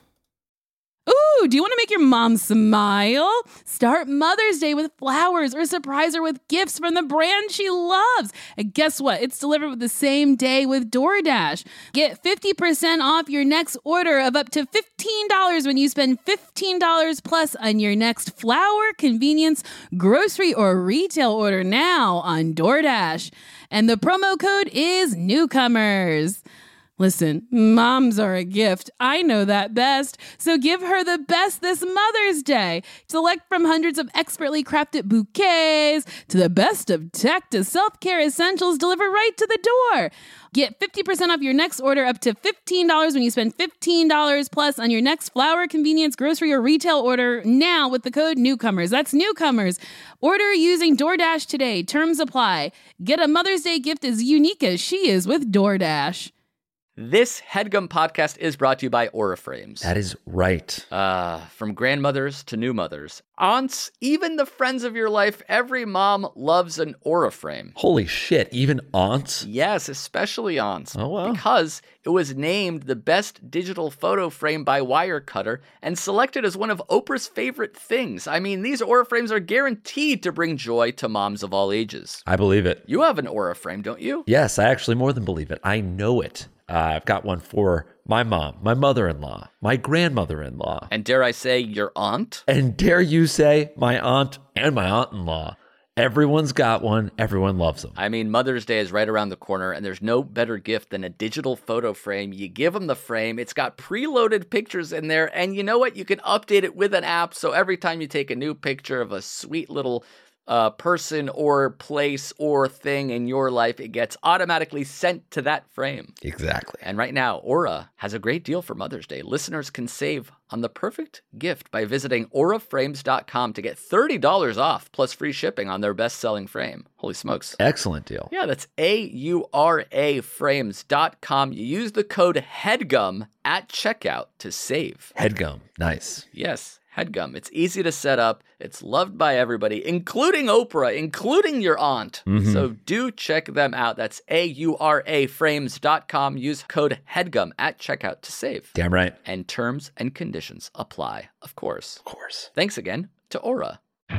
Ooh, do you want to make your mom smile? Start Mother's Day with flowers or surprise her with gifts from the brand she loves. And guess what? It's delivered with the same day with DoorDash. Get fifty percent off your next order of up to fifteen dollars when you spend fifteen dollars plus on your next flower, convenience, grocery, or retail order now on DoorDash. And the promo code is newcomers. Listen, moms are a gift. I know that best. So give her the best this Mother's Day. Select from hundreds of expertly crafted bouquets to the best of tech to self-care essentials delivered right to the door. Get fifty percent off your next order up to fifteen dollars when you spend fifteen dollars plus on your next flower, convenience, grocery, or retail order now with the code newcomers. That's newcomers. Order using DoorDash today. Terms apply. Get a Mother's Day gift as unique as she is with DoorDash. This HeadGum podcast is brought to you by Aura Frames. That is right. Uh, from grandmothers to new mothers, aunts, even the friends of your life, every mom loves an Aura frame. Holy shit, even aunts? Yes, especially aunts. Oh, wow. Because it was named the best digital photo frame by Wirecutter and selected as one of Oprah's favorite things. I mean, these Aura frames are guaranteed to bring joy to moms of all ages. I believe it. You have an Aura frame, don't you? Yes, I actually more than believe it. I know it. Uh, I've got one for my mom, my mother-in-law, my grandmother-in-law. And dare I say, your aunt? And dare you say, my aunt and my aunt-in-law. Everyone's got one. Everyone loves them. I mean, Mother's Day is right around the corner, and there's no better gift than a digital photo frame. You give them the frame. It's got preloaded pictures in there, and you know what? You can update it with an app, so every time you take a new picture of a sweet little uh, person or place or thing in your life, it gets automatically sent to that frame. Exactly. And right now, Aura has a great deal for Mother's Day. Listeners can save on the perfect gift by visiting aura frames dot com to get thirty dollars off plus free shipping on their best-selling frame. Holy smokes. Excellent deal. Yeah, that's A U R A frames dot com. You use the code HEADGUM at checkout to save. HeadGum. Nice. Yes. HeadGum. It's easy to set up. It's loved by everybody, including Oprah, including your aunt. Mm-hmm. So do check them out. That's A U R A frames dot com. Use code HEADGUM at checkout to save. Damn right. And terms and conditions apply, of course. Of course. Thanks again to Aura.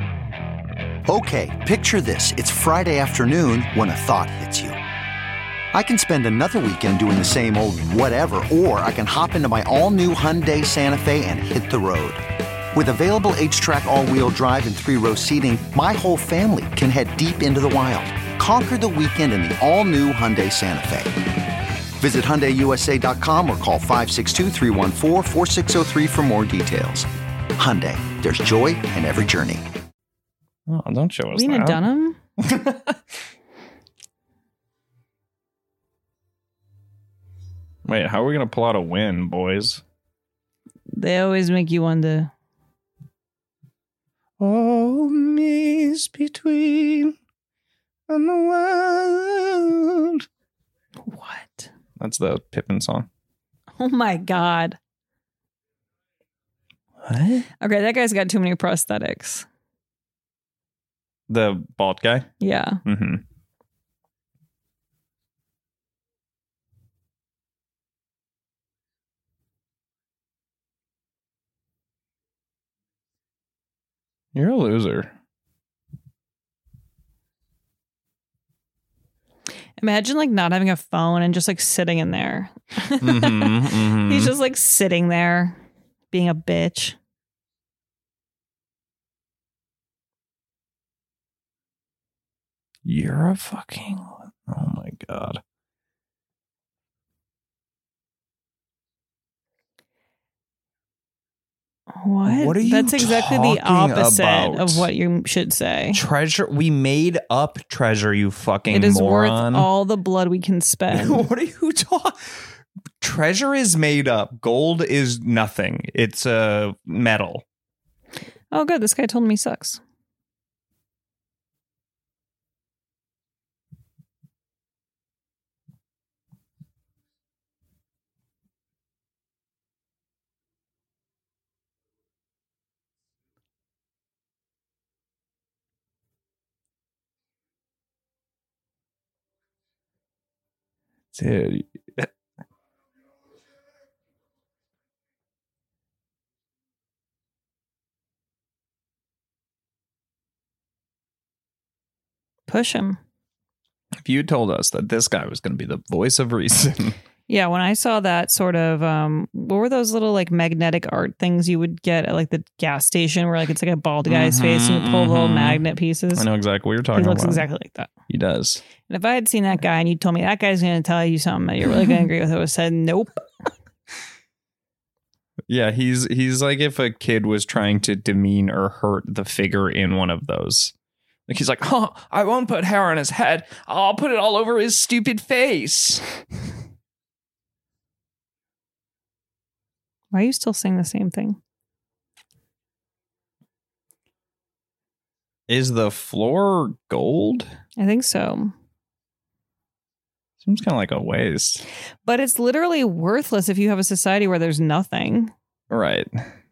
Okay, picture this. It's Friday afternoon when a thought hits you. I can spend another weekend doing the same old whatever, or I can hop into my all-new Hyundai Santa Fe and hit the road. With available H-Track all-wheel drive and three-row seating, my whole family can head deep into the wild. Conquer the weekend in the all-new Hyundai Santa Fe. Visit Hyundai U S A dot com or call five six two, three one four, four six zero three for more details. Hyundai, there's joy in every journey. Oh, don't show us Lena that. Dunham? Wait, how are we going to pull out a win, boys? They always make you wonder. Oh, miss between and the world. What? That's the Pippin song. Oh my God. What? Okay, that guy's got too many prosthetics. The bald guy? Yeah. Mm-hmm. You're a loser. Imagine like not having a phone and just like sitting in there. Mm-hmm, mm-hmm. He's just like sitting there being a bitch. You're a fucking... Oh, my God. What? What are you That's exactly the talking opposite about? of what you should say. Treasure? We made up treasure, you fucking It is moron. worth all the blood we can spend. What are you talking? Treasure is made up. Gold is nothing. It's a uh, metal. Oh, good. This guy told me he sucks. Dude. Push him. If you told us that this guy was going to be the voice of reason. Yeah, when I saw that sort of, um, what were those little like magnetic art things you would get at like the gas station where like it's like a bald guy's Mm-hmm, face and you pull mm-hmm. little magnet pieces? I know exactly what you're talking He about. looks exactly like that. He does. And if I had seen that guy and you told me that guy's going to tell you something that you're really going to agree with, I would have said, nope. Yeah, he's he's like if a kid was trying to demean or hurt the figure in one of those. Like he's like, oh, I won't put hair on his head. I'll put it all over his stupid face. Why are you still saying the same thing? Is the floor gold? I think so. Seems kind of like a waste. But it's literally worthless if you have a society where there's nothing. Right.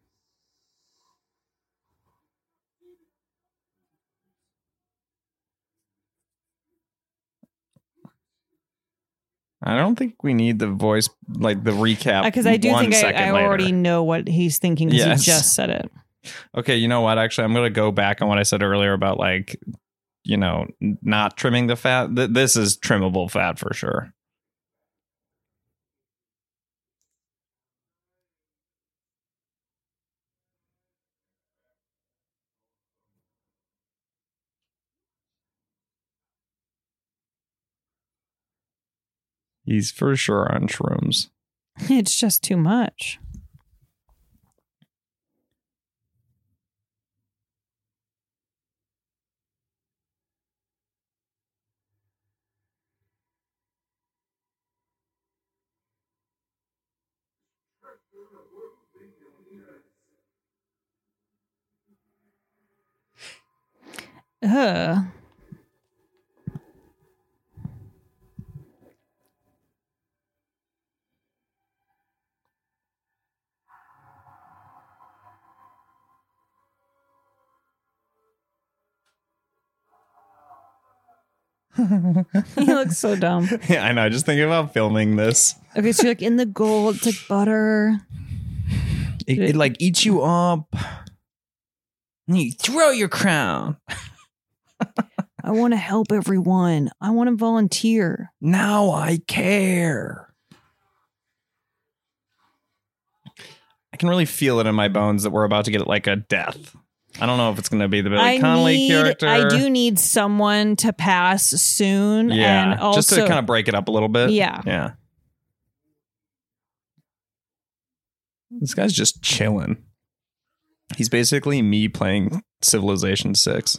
I don't think we need the voice, like the recap. Because I do one think I, second I later. already know what he's thinking because Yes. he just said it. Okay, you know what? Actually, I'm going to go back on what I said earlier about like, you know, not trimming the fat. Th- this is trimmable fat for sure. He's for sure on shrooms. It's just too much. Ugh. He looks so dumb. Yeah, I know. Just thinking about filming this. Okay, so you're like in the gold, it's like butter. It, it like eats you up. You throw your crown. I want to help everyone. I want to volunteer. Now I care. I can really feel it in my bones that we're about to get like a death. I don't know if it's going to be the Billy I Connolly need, character. I do need someone to pass soon. Yeah, and also, just to kind of break it up a little bit. Yeah. Yeah. This guy's just chilling. He's basically me playing Civilization six.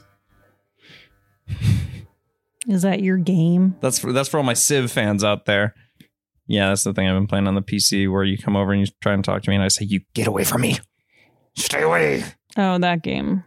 Is that your game? That's for, that's for all my Civ fans out there. Yeah, that's the thing I've been playing on the P C where you come over and you try and talk to me and I say, you get away from me. Stay away. Oh, that game.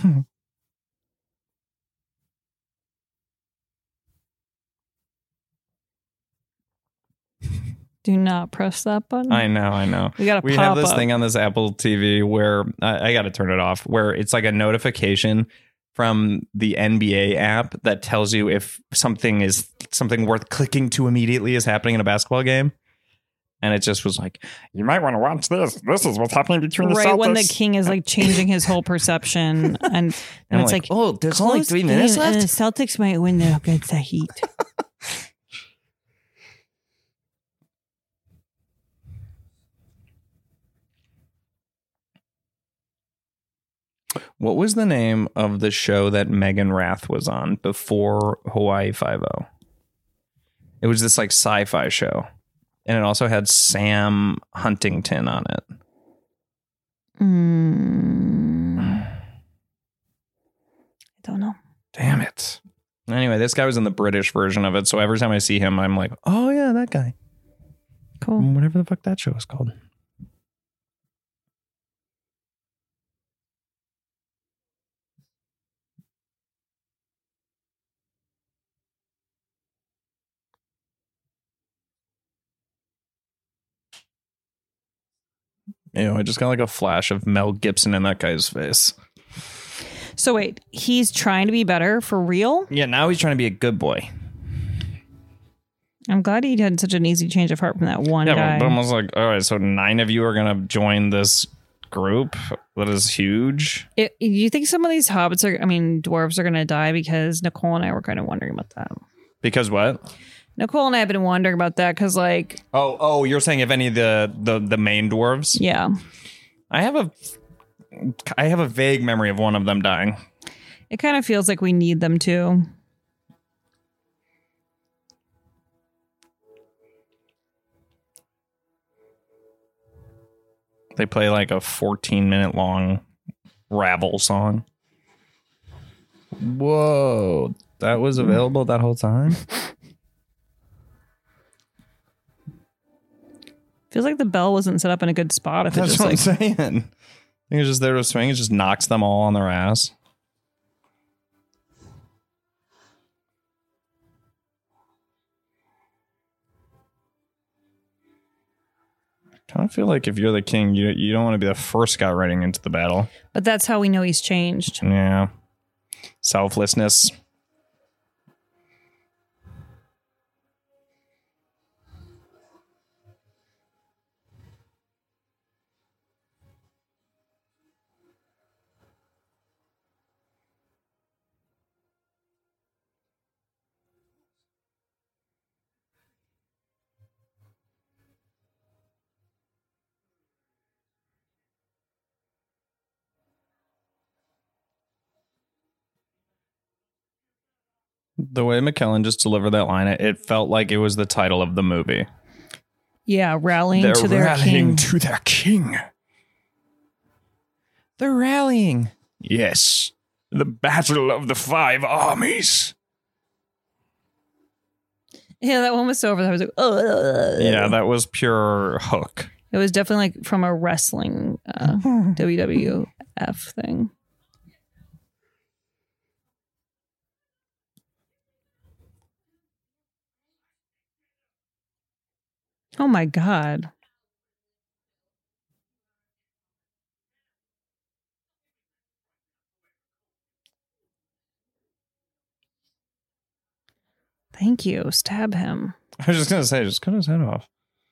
Do not press that button. I know, I know. We got a We have pop this up. thing on this Apple T V where I, I got to turn it off, where it's like a notification from the N B A app that tells you if something is something worth clicking to immediately is happening in a basketball game. And it just was like, you might want to watch this. This is what's happening between the Celtics. Right when the king is like changing his whole perception, and, and I'm it's like, like, oh, there's only close three minutes game, and left? the Celtics might win the against the Heat. What was the name of the show that Megan Rath was on before Hawaii Five-O? It was this like sci-fi show. And it also had Sam Huntington on it. Mm. I don't know. Damn it. Anyway, this guy was in the British version of it. So every time I see him, I'm like, oh, yeah, that guy. Cool. Whatever the fuck that show is called. You know, I just got like a flash of Mel Gibson in that guy's face. So wait, he's trying to be better for real? Yeah, now he's trying to be a good boy. I'm glad he had such an easy change of heart from that one yeah, guy. but almost like, all right, so nine of you are going to join this group that is huge. It, you think some of these hobbits are, I mean, dwarves are going to die? Because Nicole and I were kind of wondering about that. Because what? Nicole and I have been wondering about that because, like, oh, oh, you're saying if any of the the the main dwarves? Yeah, I have a, I have a vague memory of one of them dying. It kind of feels like we need them to. They play like a fourteen minute long Rabble song. Whoa, that was available that whole time? Feels like the bell wasn't set up in a good spot. If That's it just, what like, I'm saying. I think it's just there to swing. It just knocks them all on their ass. I kind of feel like if you're the king, you you don't want to be the first guy riding into the battle. But that's how we know he's changed. Yeah. Selflessness. The way McKellen just delivered that line, it, it felt like it was the title of the movie. Yeah, rallying They're to their rallying king. to their king. They're rallying. Yes. The Battle of the Five Armies. Yeah, that one was so over. I was like, oh. Yeah, that was pure hook. It was definitely like from a wrestling uh, W W F thing. Oh my God. Thank you. Stab him. I was just going to say, just cut his head off.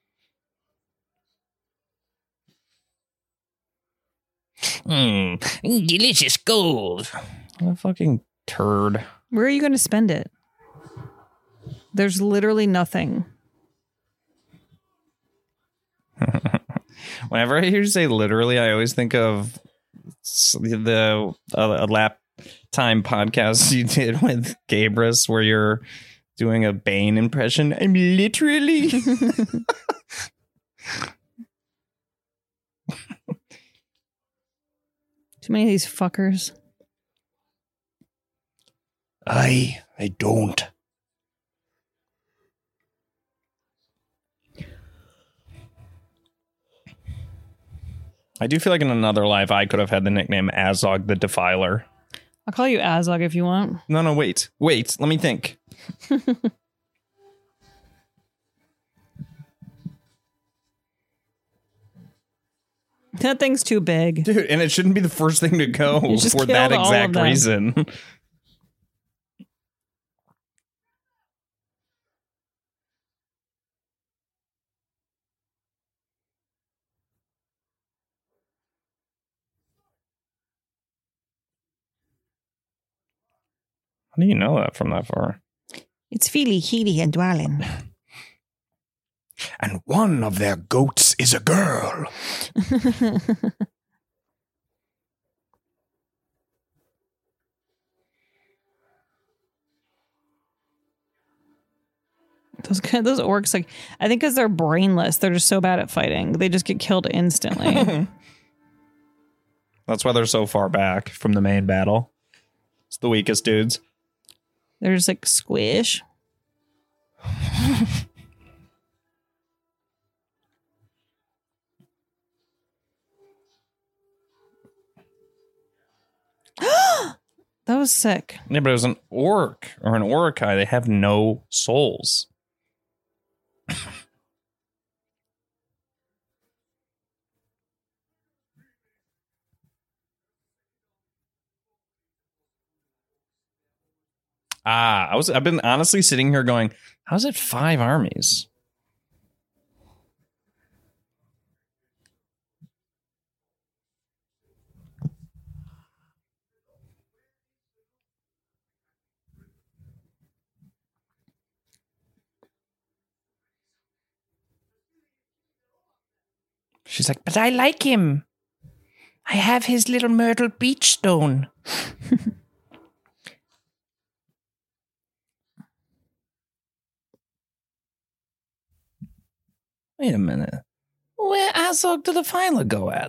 Mmm, delicious gold. What a fucking turd. Where are you going to spend it? There's literally nothing. Whenever I hear you say literally, I always think of the uh, a lap time podcast you did with Gabrus where you're doing a Bane impression. I'm literally. Too many of these fuckers. I, I don't. I do feel like in another life I could have had the nickname Azog the Defiler. I'll call you Azog if you want. No, no, wait. Wait, let me think. That thing's too big. Dude, and it shouldn't be the first thing to go You just for that killed all of exact them. reason. How do you know that from that far? It's Feely, Healy, and Dwalin. And one of their goats is a girl. Those kind those orcs, like, I think because they're brainless, they're just so bad at fighting. They just get killed instantly. That's why they're so far back from the main battle. It's the weakest dudes. They're just like squish. That was sick. Yeah, but it was an orc or an Orokai. They have no souls. Ah, I was I've been honestly sitting here going, how's it five armies? She's like, but I like him. I have his little Myrtle Beach stone. Wait a minute. Where Azog did the final go at?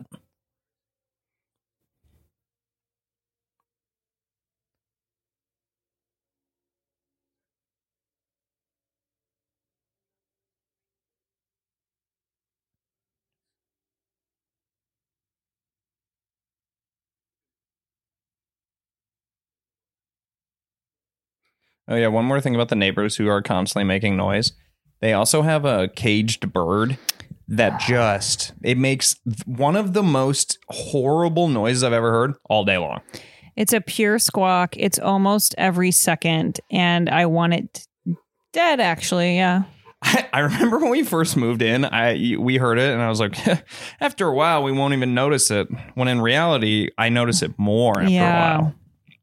Oh, yeah. One more thing about the neighbors who are constantly making noise. They also have a caged bird that just, it makes one of the most horrible noises I've ever heard all day long. It's a pure squawk. It's almost every second. And I want it dead, actually. Yeah. I, I remember when we first moved in, I we heard it and I was like, after a while, we won't even notice it. When in reality, I notice it more after Yeah. a while.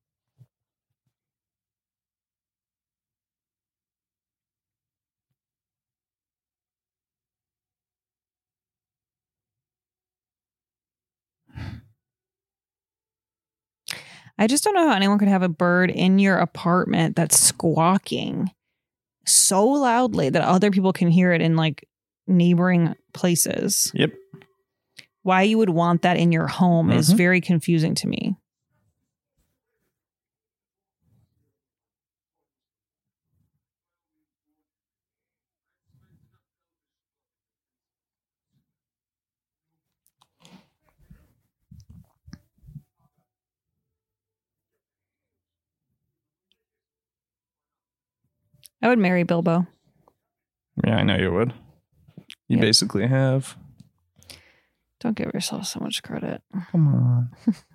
I just don't know how anyone could have a bird in your apartment that's squawking so loudly that other people can hear it in like neighboring places. Yep. Why you would want that in your home mm-hmm. is very confusing to me. I would marry Bilbo. Yeah, I know you would. You yep. basically have. Don't give yourself so much credit. Come on.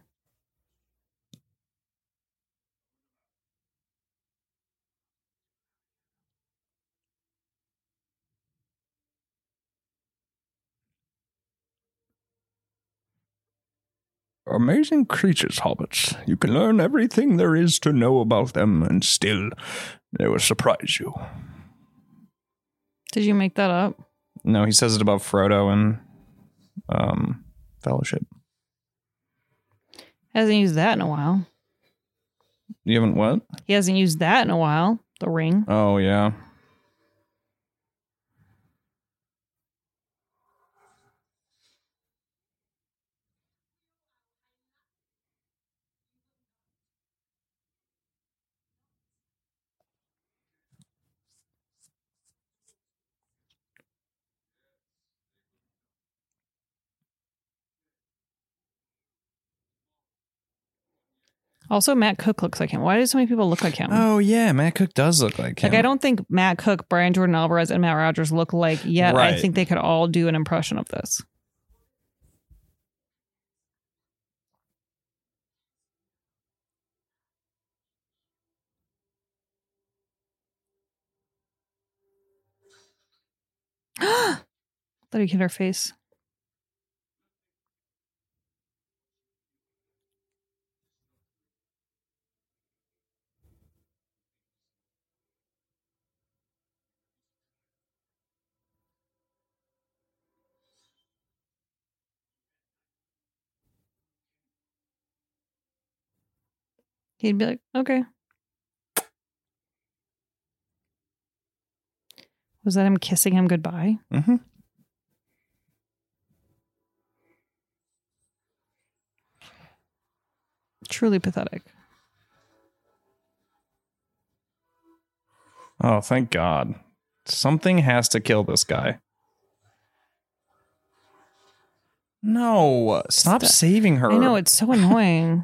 Amazing creatures, hobbits. You can learn everything there is to know about them, and still, they will surprise you. Did you make that up? No, he says it about Frodo and um, Fellowship. Hasn't used that in a while. You haven't what? He hasn't used that in a while. The ring. Oh, yeah. Also, Matt Cook looks like him. Why do so many people look like him? Oh, yeah. Matt Cook does look like him. Like, I don't think Matt Cook, Brian Jordan Alvarez, and Matt Rogers look like yet. Right. I think they could all do an impression of this. Thought he hit her face. He'd be like, okay. Was that him kissing him goodbye? Mm-hmm. Truly pathetic. Oh, thank God. Something has to kill this guy. No, stop Stop. saving her. I know, it's so annoying.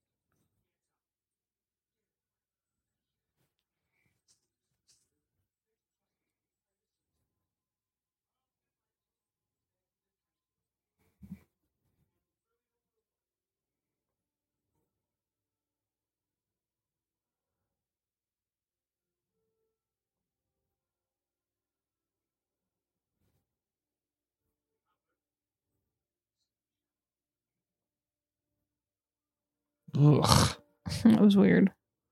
Ugh. That was weird.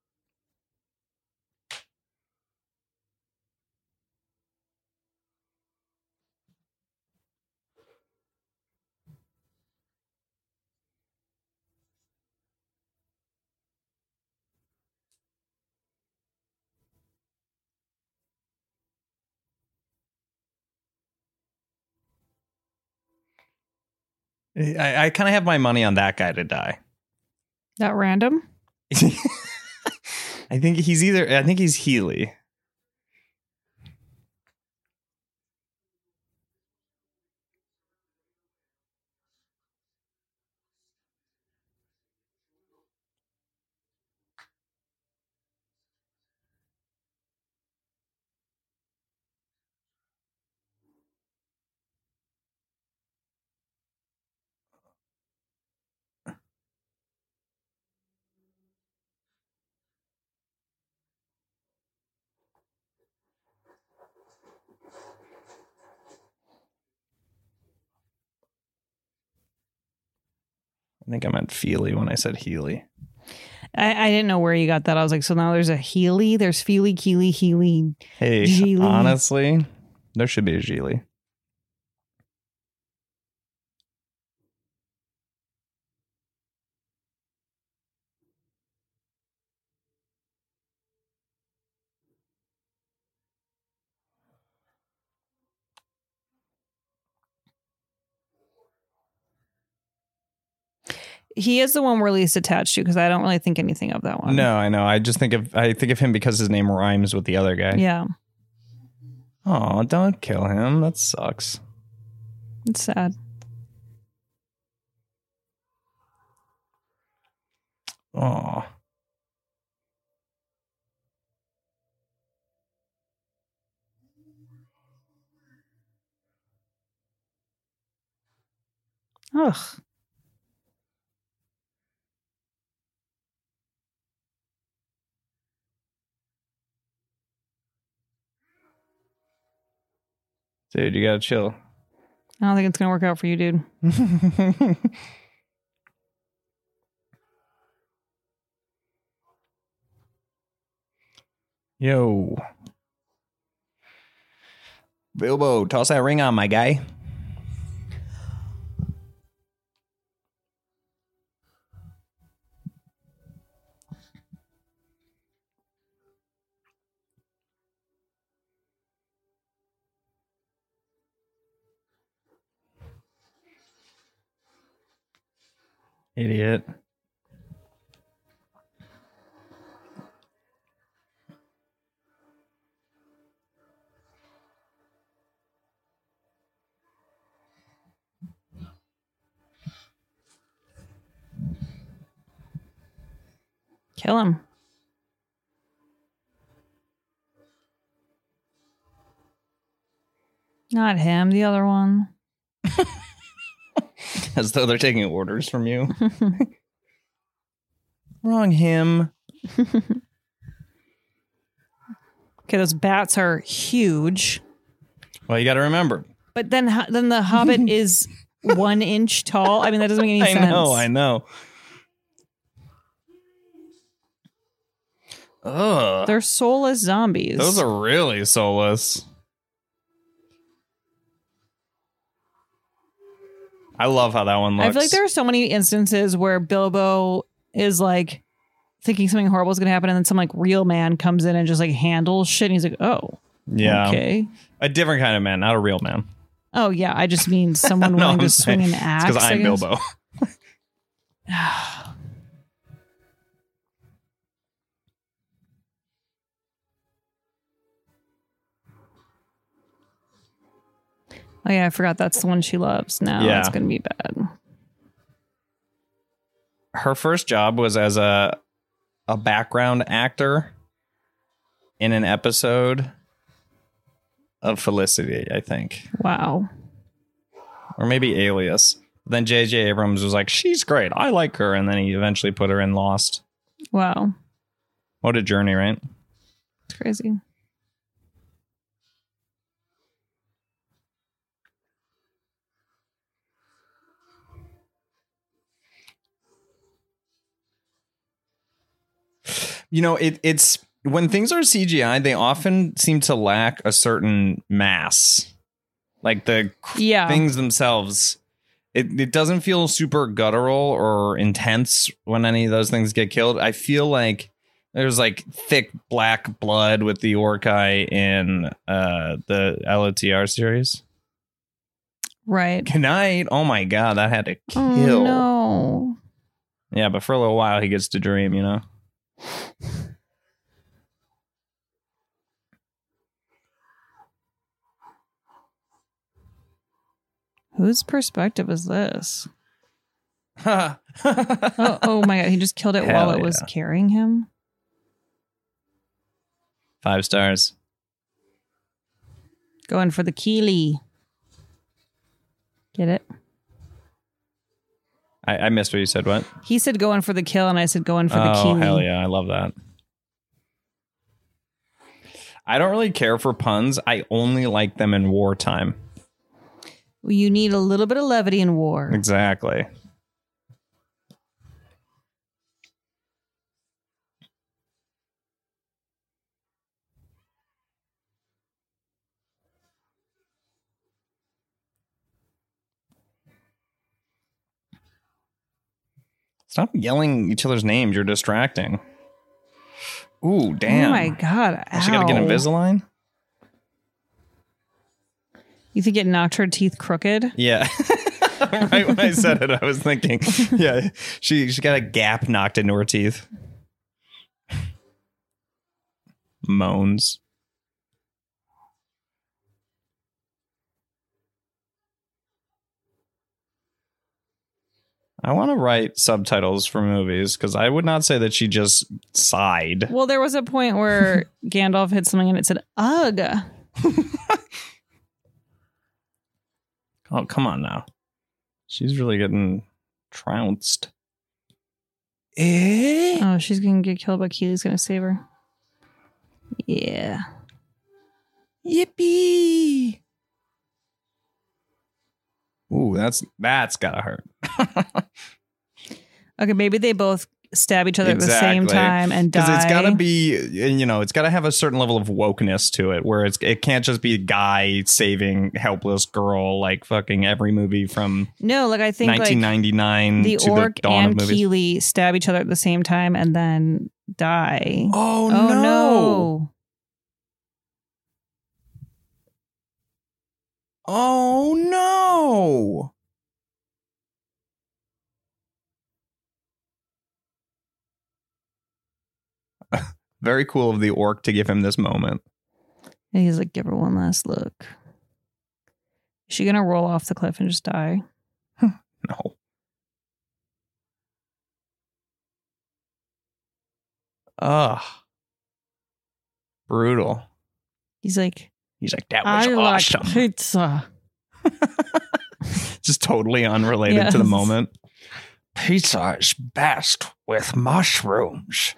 I, I kind of have my money on that guy to die. That random? I think he's either, I think he's Healy. I think I meant Feely when I said Healy. I, I didn't know where you got that. I was like, so now there's a Healy, there's Feely, Keely, Healy. Hey, Geely. Honestly, there should be a Geely. He is the one we're least attached to because I don't really think anything of that one. No, I know. I just think of I think of him because his name rhymes with the other guy. Yeah. Oh, don't kill him. That sucks. It's sad. Oh. Ugh. Dude, you gotta chill. I don't think it's gonna work out for you, dude. Yo. Bilbo, toss that ring on, my guy. Idiot. Kill him. Not him, the other one. As though they're taking orders from you. Wrong him. Okay, those bats are huge. Well, you got to remember. But then then the Hobbit is one inch tall. I mean, that doesn't make any I sense. know, I know. Ugh. They're soulless zombies. Those are really soulless. I love how that one looks. I feel like there are so many instances where Bilbo is like thinking something horrible is going to happen, and then some like real man comes in and just like handles shit. And he's like, "Oh, Yeah. Okay. A different kind of man, not a real man. Oh, yeah. I just mean someone No, willing I'm to saying- swing an it's axe. because I I'm guess. Bilbo. Oh, yeah. I forgot that's the one she loves. Now Yeah. it's going to be bad. Her first job was as a a background actor in an episode of Felicity, I think. Wow. Or maybe Alias. Then J J Abrams was like, she's great. I like her. And then he eventually put her in Lost. Wow. What a journey, right? It's crazy. You know, it, it's when things are C G I, they often seem to lack a certain mass. Like the cr- Yeah. things themselves. It, it doesn't feel super guttural or intense when any of those things get killed. I feel like there's like thick black blood with the Orkai in uh, the L O T R series. Right. Good night. Oh my God, that had to kill. Oh, no. Yeah, but for a little while he gets to dream, you know? Whose perspective is this? oh, oh my God. He just killed it Hell while it was yeah. carrying him. Five stars. Going for the Keeley. Get it? I, I missed what you said. What? He said going for the kill, and I said going for the Oh, Keeley. hell yeah. I love that. I don't really care for puns. I only like them in wartime. You need a little bit of levity in war. Exactly. Stop yelling each other's names. You're distracting. Ooh, damn. Oh my God. She got to get Ow. Invisalign? You think it knocked her teeth crooked? Yeah. Right when I said it, I was thinking, yeah, she, she got a gap knocked into her teeth. Moans. I want to write subtitles for movies because I would not say that she just sighed. Well, there was a point where Gandalf hit something and it said, ugh. Oh, come on now. She's really getting trounced. Eh? Oh, she's going to get killed, but Keely's going to save her. Yeah. Yippee! Ooh, that's that's gotta hurt. Okay, maybe they both stab each other at the same Exactly. time and die. Because it's gotta be, you know, it's gotta have a certain level of wokeness to it, where it's it can't just be a guy saving helpless girl like fucking every movie from No, like I think nineteen ninety-nine like the to orc the dawn of and movies. Keely stab each other at the same time and then die. Oh, Oh no. no. Oh no! Very cool of the orc to give him this moment. And he's like, give her one last look. Is she gonna roll off the cliff and just die? No. Ugh. Brutal. He's like, He's like, that was I awesome. like pizza. Just totally unrelated to the Yes. moment. Pizza is best with mushrooms.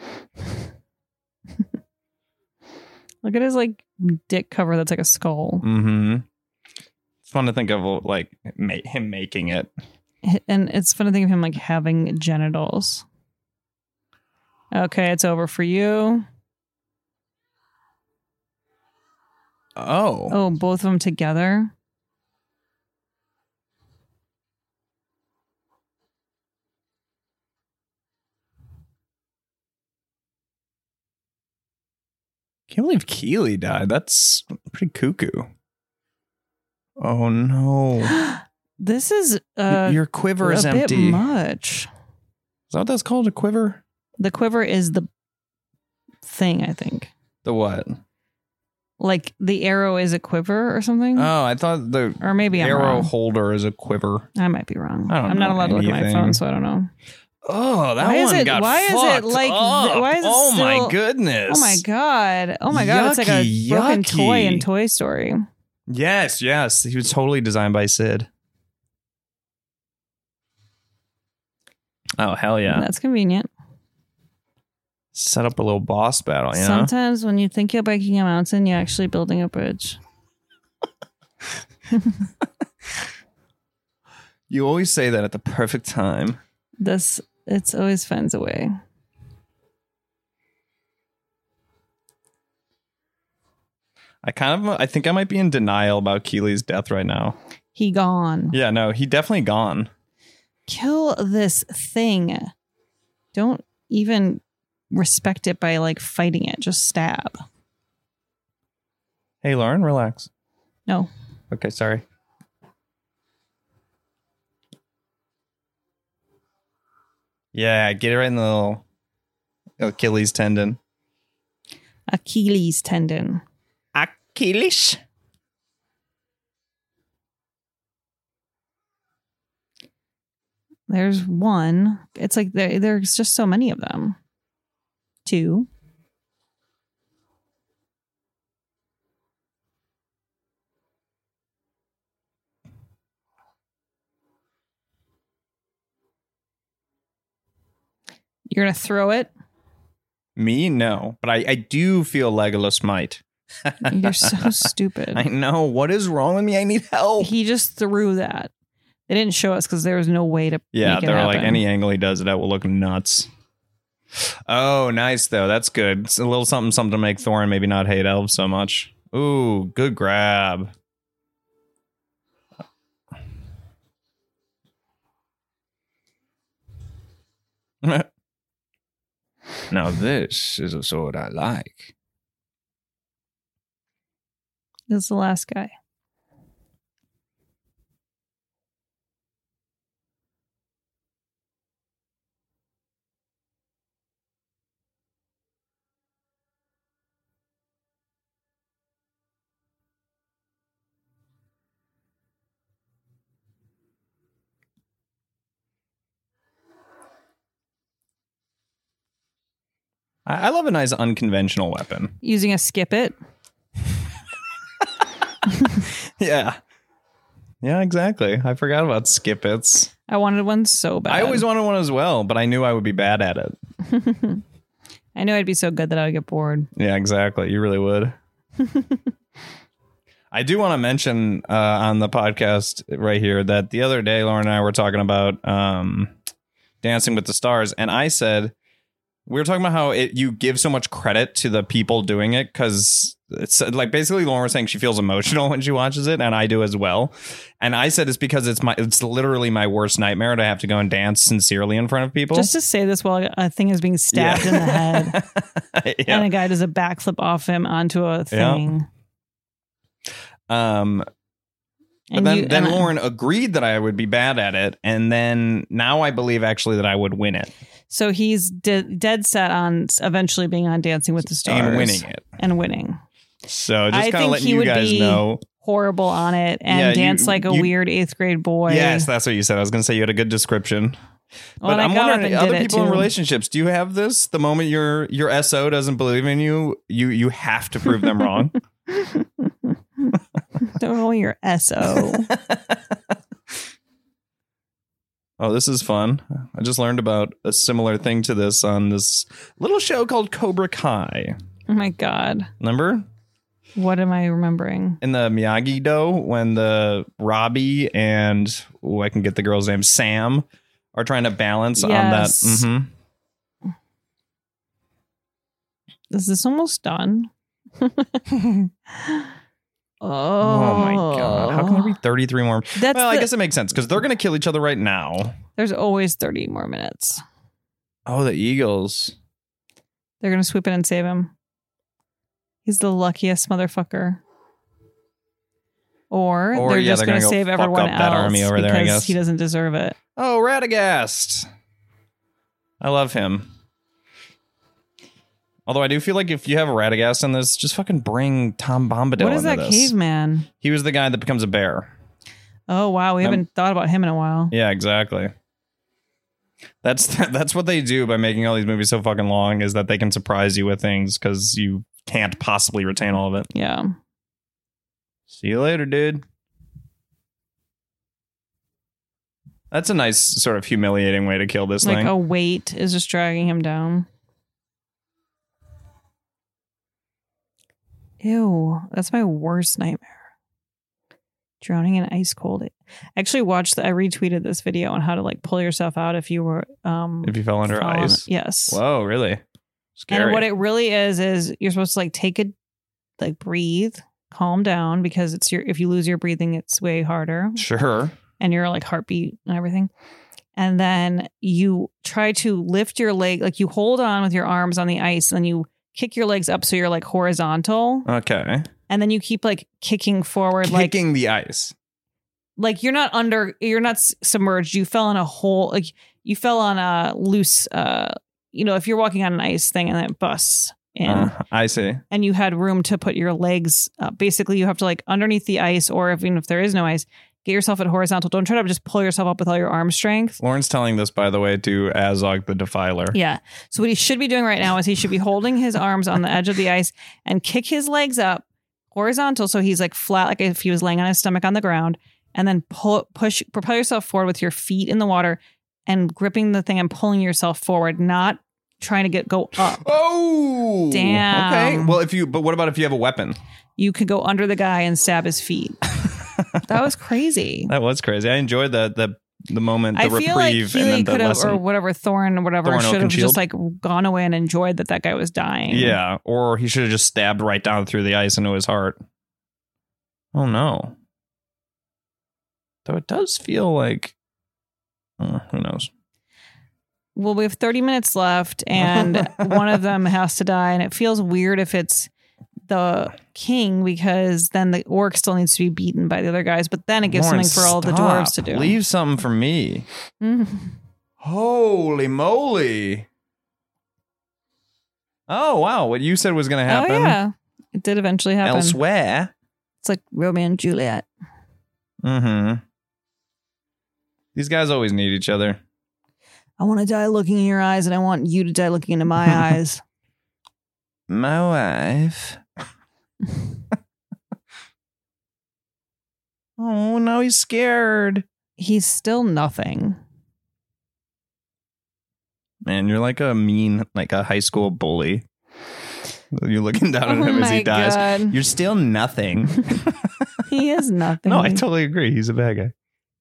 Look at his like dick cover that's like a skull. Mm-hmm. It's fun to think of like ma- him making it. And it's fun to think of him like having genitals. Okay, it's over for you. Oh. Oh, both of them together. Can't believe Keely died. That's pretty cuckoo. Oh no. This is uh, your quiver is a empty. bit much. Is that what that's called? A quiver? The quiver is the thing, I think. The what? Like the arrow is a quiver or something? Oh, I thought the or maybe I'm arrow wrong. holder is a quiver. I might be wrong. I don't I'm not know allowed to look at my anything. phone, so I don't know. Oh, that why one is it, got why fucked is it like up. why is it Oh still, my goodness. Oh my god. Oh my god, it's like a Yucky, broken yucky. toy in Toy Story. Yes, yes. He was totally designed by Sid. Oh, hell yeah. That's convenient. Set up a little boss battle, you know? Sometimes when you think you're breaking a mountain, you're actually building a bridge. You always say that at the perfect time. This it's always finds a way. I kind of, I think I might be in denial about Keely's death right now. He gone. Yeah, no, he definitely gone. Kill this thing. Don't even respect it by like fighting it. Just stab. Hey, Lauren, relax. No. Okay, sorry. Yeah, get it right in the little Achilles tendon. Achilles tendon. Achilles. There's one. It's like there, there's just so many of them. Two. You're going to throw it? Me? No. But I, I do feel Legolas might. You're so stupid. I know. What is wrong with me? I need help. He just threw that. They didn't show us because there was no way to Yeah, make it they're like, happen. any angle he does it at will look nuts. Oh, nice, though. That's good. It's a little something, something to make Thorin maybe not hate elves so much. Ooh, good grab. Now this is a sword I like. This is the last guy. I, I love a nice unconventional weapon. Using a skip it. Yeah. Yeah, exactly. I forgot about skip-its. I wanted one so bad. I always wanted one as well, but I knew I would be bad at it. I knew I'd be so good that I would get bored. Yeah, exactly. You really would. I do want to mention uh, on the podcast right here that the other day, Lauren and I were talking about um, Dancing with the Stars, and I said, we were talking about how it, you give so much credit to the people doing it because it's like basically Lauren was saying she feels emotional when she watches it, and I do as well. And I said it's because it's my it's literally my worst nightmare to have to go and dance sincerely in front of people. Just to say this while a thing is being stabbed Yeah. in the head, Yeah. and a guy does a backflip off him onto a thing. Um, but And then, you- then and I- Lauren agreed that I would be bad at it, and then now I believe actually that I would win it So he's de- dead set on eventually being on Dancing with the Stars and winning it. and winning. So I just kind think of letting he you would guys be know. horrible on it and Yeah, you- dance like a you- weird eighth grade boy. Yes, that's what you said. I was going to say you had a good description. Well, But and I I'm got up wondering, and other did it, people in too. relationships, do you have this? The moment your your S O doesn't believe in you, you you have to prove them wrong. Don't call me your S O. Oh, this is fun. I just learned about a similar thing to this on this little show called Cobra Kai. Oh my God. Remember? What am I remembering? In the Miyagi-Do, when the Robbie and, oh, I can get the girl's name, Sam, are trying to balance Yes. on that. Mm-hmm. Is this almost done? Oh, Oh my God. How can there be thirty-three more? That's well, I the- guess it makes sense because they're going to kill each other right now. There's always thirty more minutes. Oh, the Eagles. They're going to swoop in and save him. He's the luckiest motherfucker. Or, Or, they're yeah, just they're going gonna to go save fuck everyone up else that army over there, I because guess. he doesn't deserve it. Oh, Radagast. I love him. Although I do feel like if you have Radagast in this, just fucking bring Tom Bombadil What is into that this. caveman? He was the guy that becomes a bear. Oh, wow. We Um, haven't thought about him in a while. Yeah, exactly. That's that's what they do by making all these movies so fucking long, is that they can surprise you with things because you can't possibly retain all of it. Yeah. See you later, dude. That's a nice sort of humiliating way to kill this Like thing. a weight is just dragging him down. Ew, that's my worst nightmare. Drowning in ice cold. I actually watched, the, I retweeted this video on how to like pull yourself out if you were, um, If you fell under fallen- ice. Yes. Whoa, really? Scary. And what it really is, is you're supposed to like take a, like breathe, calm down, because it's your, if you lose your breathing, it's way harder. Sure. And your like heartbeat and everything. And then you try to lift your leg, like you hold on with your arms on the ice and you kick your legs up so you're like horizontal. Okay. And then you keep like kicking forward, like Kicking the ice. like you're not under, you're not s- submerged. You fell in a hole, like you fell on a loose, uh, you know, if you're walking on an ice thing and it busts in, Uh, I see. and you had room to put your legs up. Basically, you have to like underneath the ice, or if, even if there is no ice, get yourself at horizontal. Don't try to just pull yourself up with all your arm strength. Lauren's telling this, by the way, to Azog the Defiler. Yeah. So what he should be doing right now is he should be holding his arms on the edge of the ice and kick his legs up horizontal, so he's like flat, like if he was laying on his stomach on the ground, and then pull, push, propel yourself forward with your feet in the water and gripping the thing and pulling yourself forward, not trying to get go up. Oh, damn. Okay. Well, if you, but what about if you have a weapon? You could go under the guy and stab his feet. That was crazy. That was crazy. I enjoyed the the the moment, the I feel like reprieve, Healy and then the could have, lesson. or whatever, Thorn or whatever, Thorn should have Oakenshield? just like gone away and enjoyed that that guy was dying. Yeah, or he should have just stabbed right down through the ice into his heart. Oh no! Though it does feel like, uh, who knows? Well, we have thirty minutes left, and one of them has to die, and it feels weird if it's the king, because then the orc still needs to be beaten by the other guys, but then it gives Lauren, something for all the stop. dwarves to do. Leave something for me. Mhm. Holy moly! Oh wow! What you said was going to happen. Oh, yeah. It did eventually happen. Elsewhere. It's like Romeo and Juliet. Mm-hmm. These guys always need each other. I want to die looking in your eyes, and I want you to die looking into my eyes. My wife. Oh, now he's scared. He's still nothing. Man, you're like a mean, like a high school bully. You're looking down at Oh him as he my dies. God. You're still nothing. He is nothing. No, I totally agree. He's a bad guy.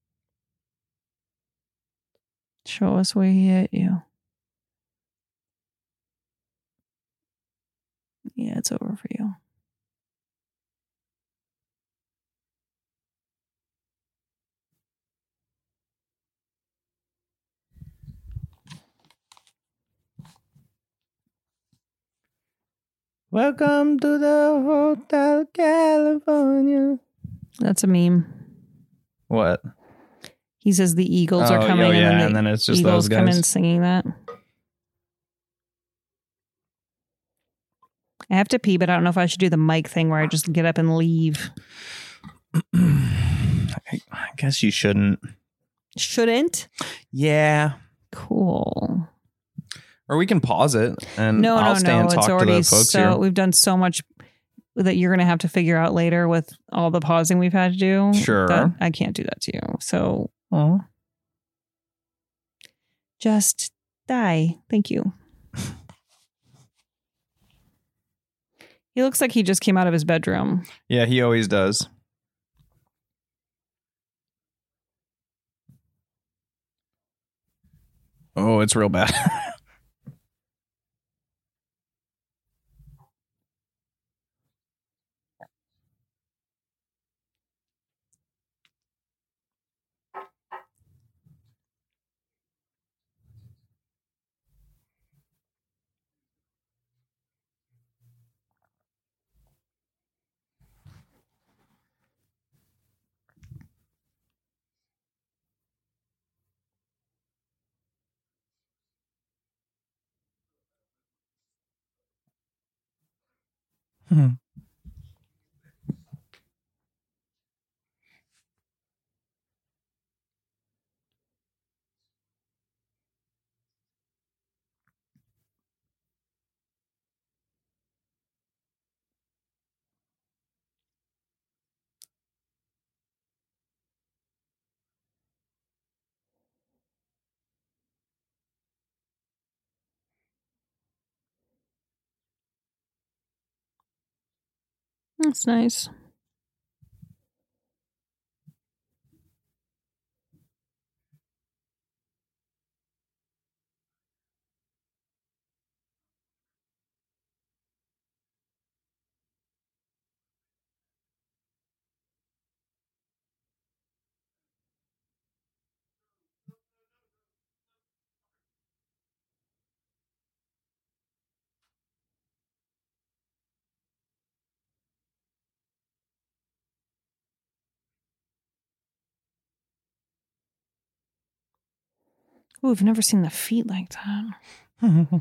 Show us where he hit you. Yeah, it's over for you. Welcome to the Hotel California. That's a meme. What? He says the Eagles are Oh, coming, oh, yeah, and then, the and then it's just Eagles those come guys. in singing that. I have to pee, but I don't know if I should do the mic thing where I just get up and leave. I, I guess you shouldn't. Shouldn't? Yeah. Cool. Or we can pause it and No, I'll no, stay no. and talk It's to already the folks so here. we've done so much that you're going to have to figure out later with all the pausing we've had to do. Sure. that I can't do that to you. So Oh. just die. Thank you. He looks like he just came out of his bedroom. Yeah, he always does. Oh, it's real bad. Hmm. That's nice. Ooh, I've never seen the feet like that.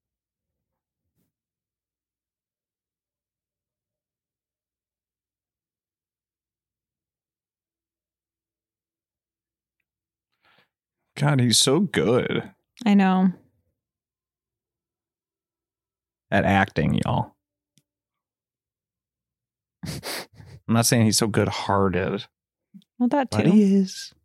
God, he's so good I know. at acting, y'all. I'm not saying he's so good-hearted, Well, that too. but he is.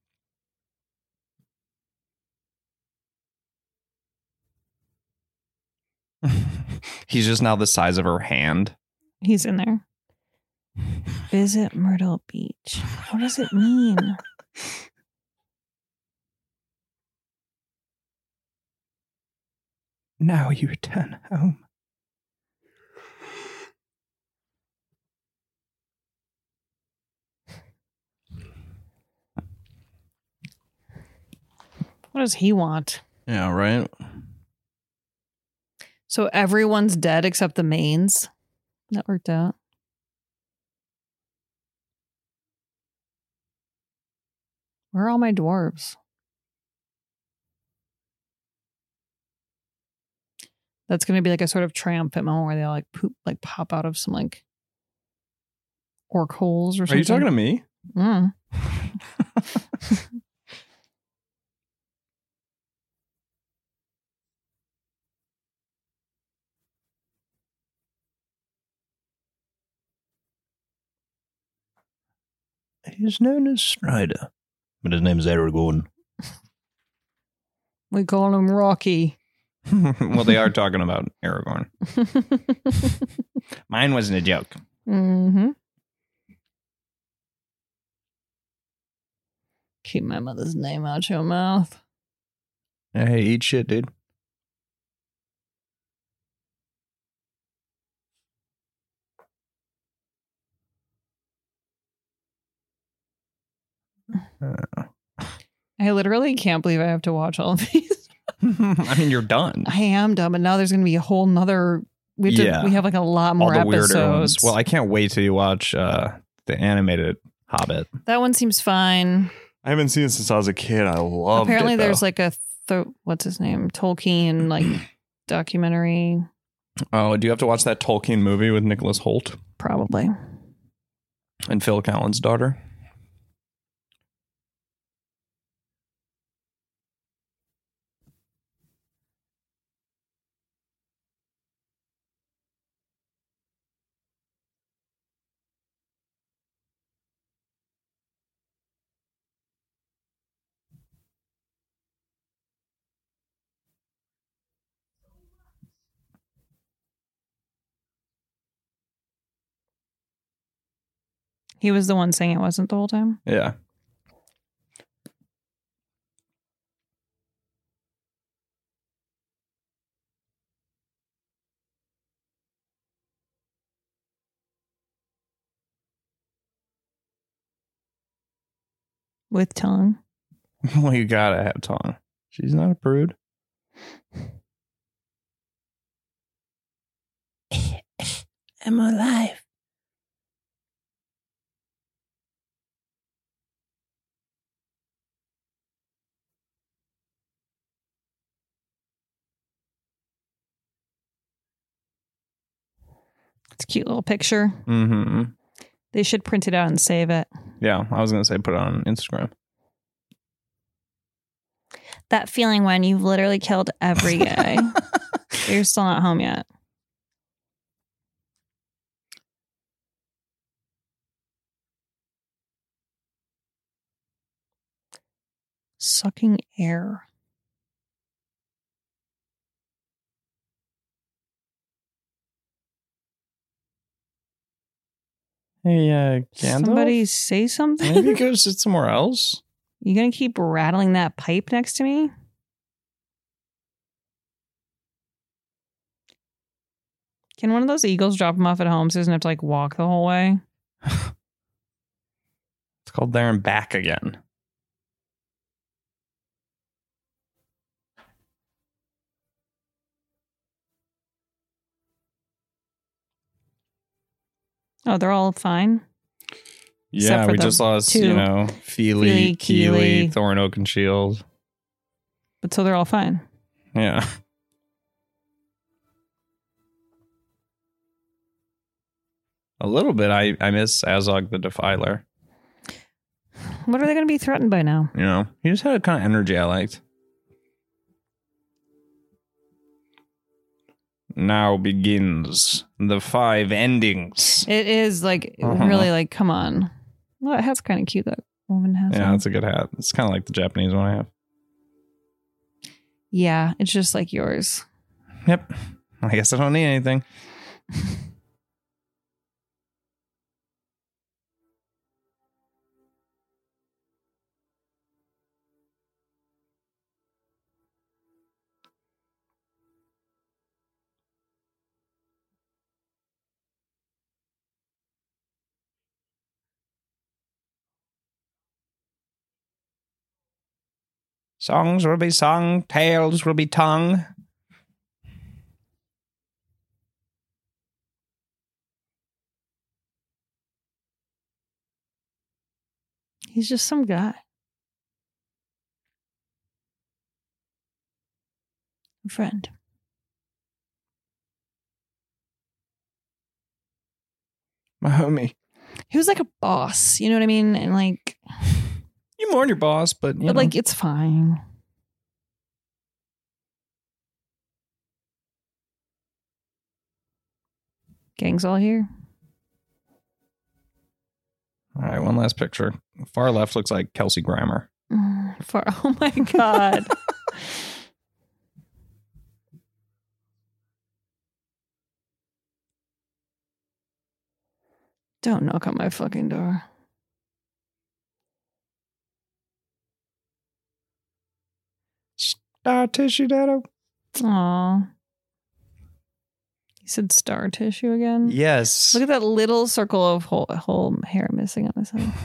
He's just now the size of her hand. He's in there. Visit Myrtle Beach. What does it mean? Now you return home. What does he want? Yeah, right? So everyone's dead except the mains? That worked out. Where are all my dwarves? That's going to be like a sort of triumphant moment where they all like poop, like pop out of some like orc holes or something. Are you talking to me? Mm. He's known as Strider, but his name is Aragorn. We call him Rocky. Well, they are talking about Aragorn. Mine wasn't a joke. Mm-hmm. Keep my mother's name out your mouth. Hey, eat shit, dude. Uh. I literally can't believe I have to watch all of these. I mean, you're done. I am done, but now there's going to be a whole nother. We have, to, Yeah. we have like a lot more All the weirder episodes. ones. Well, I can't wait till you watch uh, the animated Hobbit. That one seems fine. I haven't seen it since I was a kid. I love it. Apparently, though. there's like a th- what's his name Tolkien like documentary. Oh, do you have to watch that Tolkien movie with Nicholas Hoult Probably. and Phil Collins' daughter? He was the one saying it wasn't the whole time. Yeah. With tongue. Well, you gotta have tongue. She's not a prude. I'm alive. It's a cute little picture. Mm-hmm. They should print it out and save it. Yeah, I was going to say put it on Instagram. That feeling when you've literally killed every guy. You're still not home yet. Sucking air. Hey, uh, Gandalf? Somebody say something? Maybe go sit somewhere else? You gonna keep rattling that pipe next to me? Can one of those eagles drop him off at home so he doesn't have to like walk the whole way? It's called There and Back Again. Oh, they're all fine? Yeah, we just lost, two. you know, Feely, Feely, Keely, Keely, Thorn, Oak, and Shield. But so they're all fine. Yeah. A little bit. I, I miss Azog the Defiler. What are they going to be threatened by now? You know, he just had a kind of energy I liked. Now begins the five endings. It is like, Uh-huh. really like, come on. Well, that hat's kind of cute that woman has. Yeah, on. that's a good hat. It's kind of like the Japanese one I have. Yeah, it's just like yours. Yep. I guess I don't need anything. Songs will be sung, tales will be tongue. He's just some guy. A friend. My homie. He was like a boss, you know what I mean? And like, You mourn your boss, but you but know. like, it's fine. Gang's all here. All right, one last picture. Far left looks like Kelsey Grammer. Mm, for oh my god. Don't knock on my fucking door. Star tissue, Dado. Aw. You said star tissue again? Yes. Look at that little circle of whole, whole hair missing on his head.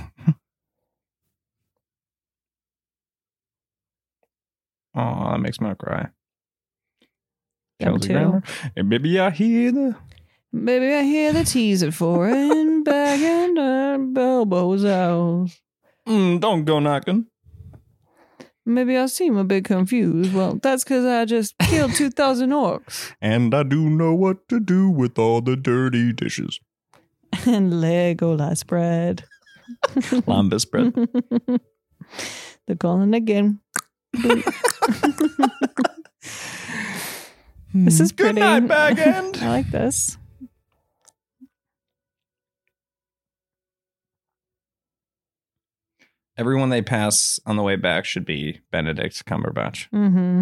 Oh, that makes me cry. Yeah, me Kelsey too. Grammer. Hey, baby, I hear the... Baby, I hear the teaser for and back and uh, elbows out. Mm, don't go knocking. Maybe I seem a bit confused. Well, that's because I just killed two thousand orcs. And I do know what to do with all the dirty dishes. And Legolas bread. Lambus bread. They're calling again. This is pretty. Good night, back end. I like this. Everyone they pass on the way back should be Benedict Cumberbatch. Mm-hmm.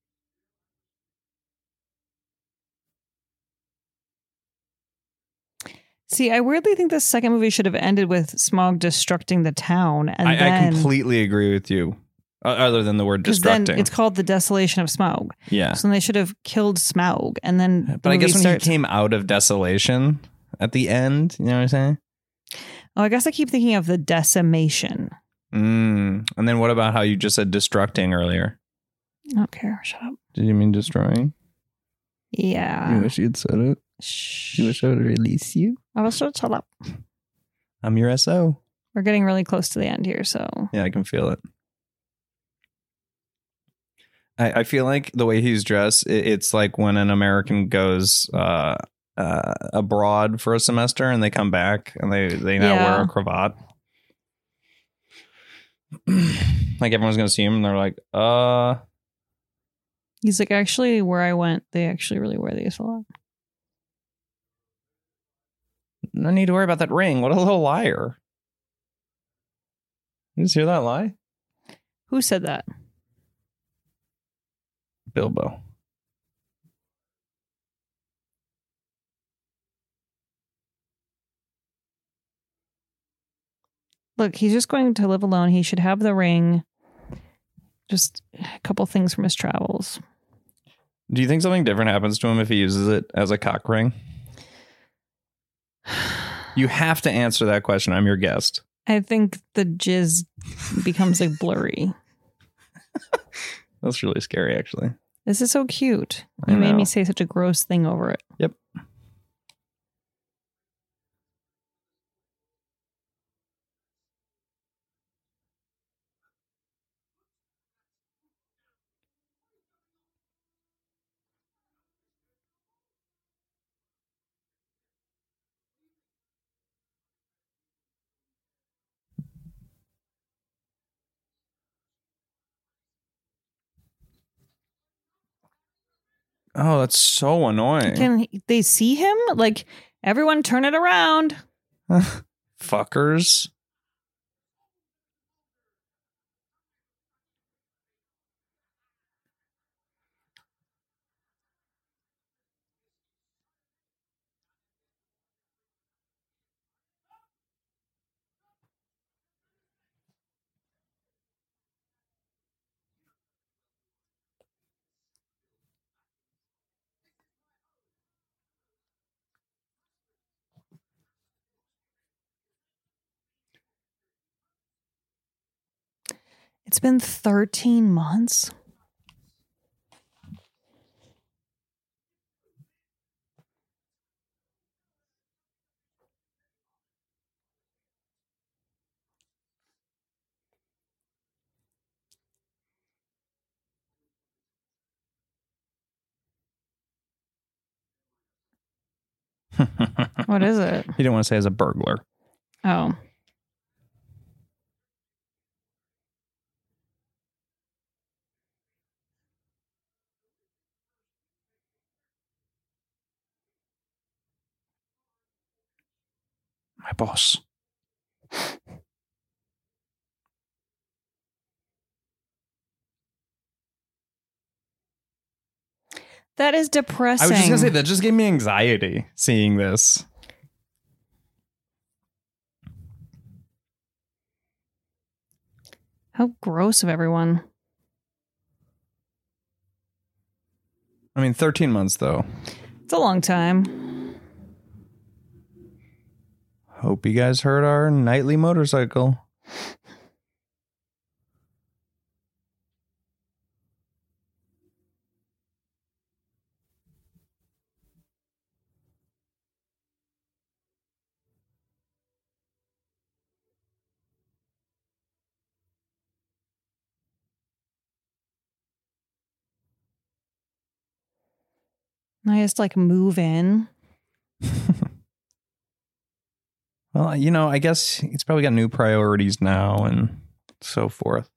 See, I weirdly think the second movie should have ended with Smaug destructing the town, and I, then I completely agree with you. Uh, other than the word because then destructing. it's called the Desolation of Smaug. Yeah. So then they should have killed Smaug, and then. The But I guess movie when starts- he came out of desolation at the end, you know what I'm saying? Oh, I guess I keep thinking of the decimation. Mm. And then what about how you just said destructing earlier? I don't care. Shut up. Did you mean destroying? Yeah. You wish you'd said it. Shh. You wish I would release you. I was so shut up. I'm your S O. We're getting really close to the end here, so. Yeah, I can feel it. I, I feel like the way he's dressed, it, it's like when an American goes uh, uh, abroad for a semester and they come back and they, they now Yeah. wear a cravat. Like everyone's going to see him and they're like, uh, He's like, actually, where I went, they actually really wear these a lot. no need to worry about that ring. What a little liar. You just hear that lie? Who said that? Bilbo. Look, he's just going to live alone. He should have the ring. Just a couple things from his travels. Do you think something different happens to him if he uses it as a cock ring? You have to answer that question. I'm your guest. I think the jizz becomes like blurry. That's really scary, actually. This is so cute. I You made know. me say such a gross thing over it. Yep. Oh, that's so annoying. Can he- they see him? Like, everyone turn it around. Fuckers. It's been thirteen months. What is it? You didn't want to say as a burglar. Oh. My boss. That is depressing. I was just going to say, that just gave me anxiety seeing this. How gross of everyone. I mean, thirteen months, though. It's a long time. Hope you guys heard our nightly motorcycle. I just like move in. Well, you know, I guess he's probably got new priorities now and so forth.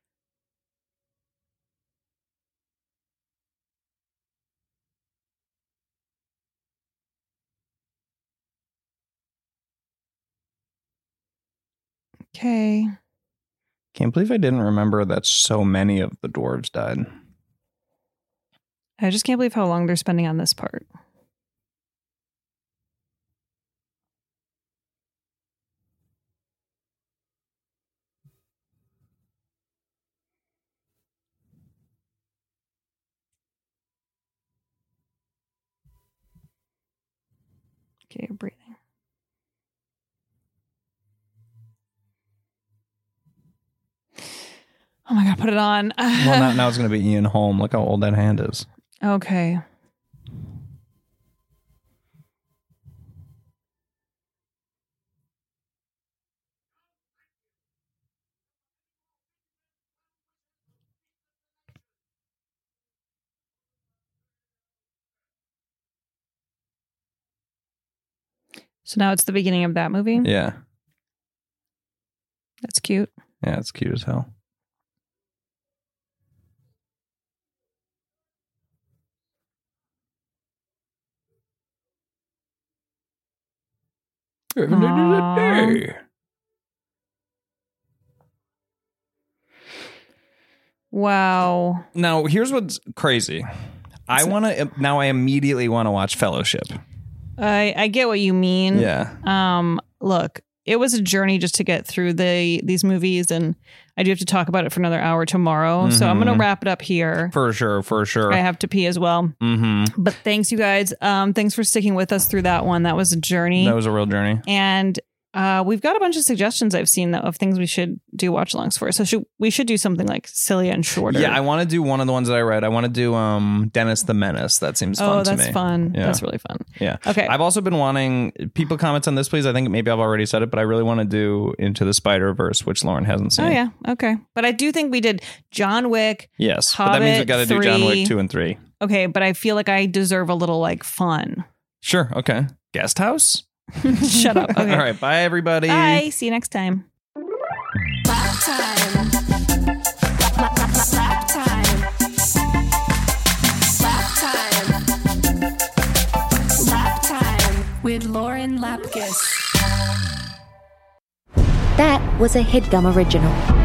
Okay. Can't believe I didn't remember that so many of the dwarves died. I just can't believe how long they're spending on this part. Okay, you're breathing. Oh my God, put it on. Well, now, now it's going to be Ian Holm. Look how old that hand is. Okay. So now it's the beginning of that movie? Yeah. That's cute. Yeah, it's cute as hell. Aww. Wow. Now, here's what's crazy. I want to, now I immediately want to watch Fellowship. I, I get what you mean. Yeah. Um, look, it was a journey just to get through the these movies, and I do have to talk about it for another hour tomorrow. Mm-hmm. So I'm going to wrap it up here. For sure, for sure. I have to pee as well. Mm-hmm. But thanks, you guys. Um, thanks for sticking with us through that one. That was a journey. That was a real journey. And uh, we've got a bunch of suggestions I've seen of things we should do watch-alongs for. So should, we should do something like silly and shorter. Yeah, I want to do one of the ones that I read. I want to do um, Dennis the Menace. That seems fun oh, to me. Oh, that's fun. Yeah. That's really fun. Yeah. Okay. I've also been wanting, people comment on this, please. I think maybe I've already said it, but I really want to do Into the Spider-Verse, which Lauren hasn't seen. Oh, yeah. Okay. But I do think we did John Wick. Yes. Hobbit, but that means we've got to do John Wick three. two and three. Okay. But I feel like I deserve a little like fun. Sure. Okay. Guest House? Shut up. Okay. All right. Bye, everybody. Bye. See you next time. Lap time. Lap, lap, lap, lap time. Lap time. Lap time with Lauren Lapkus. That was a HeadGum original.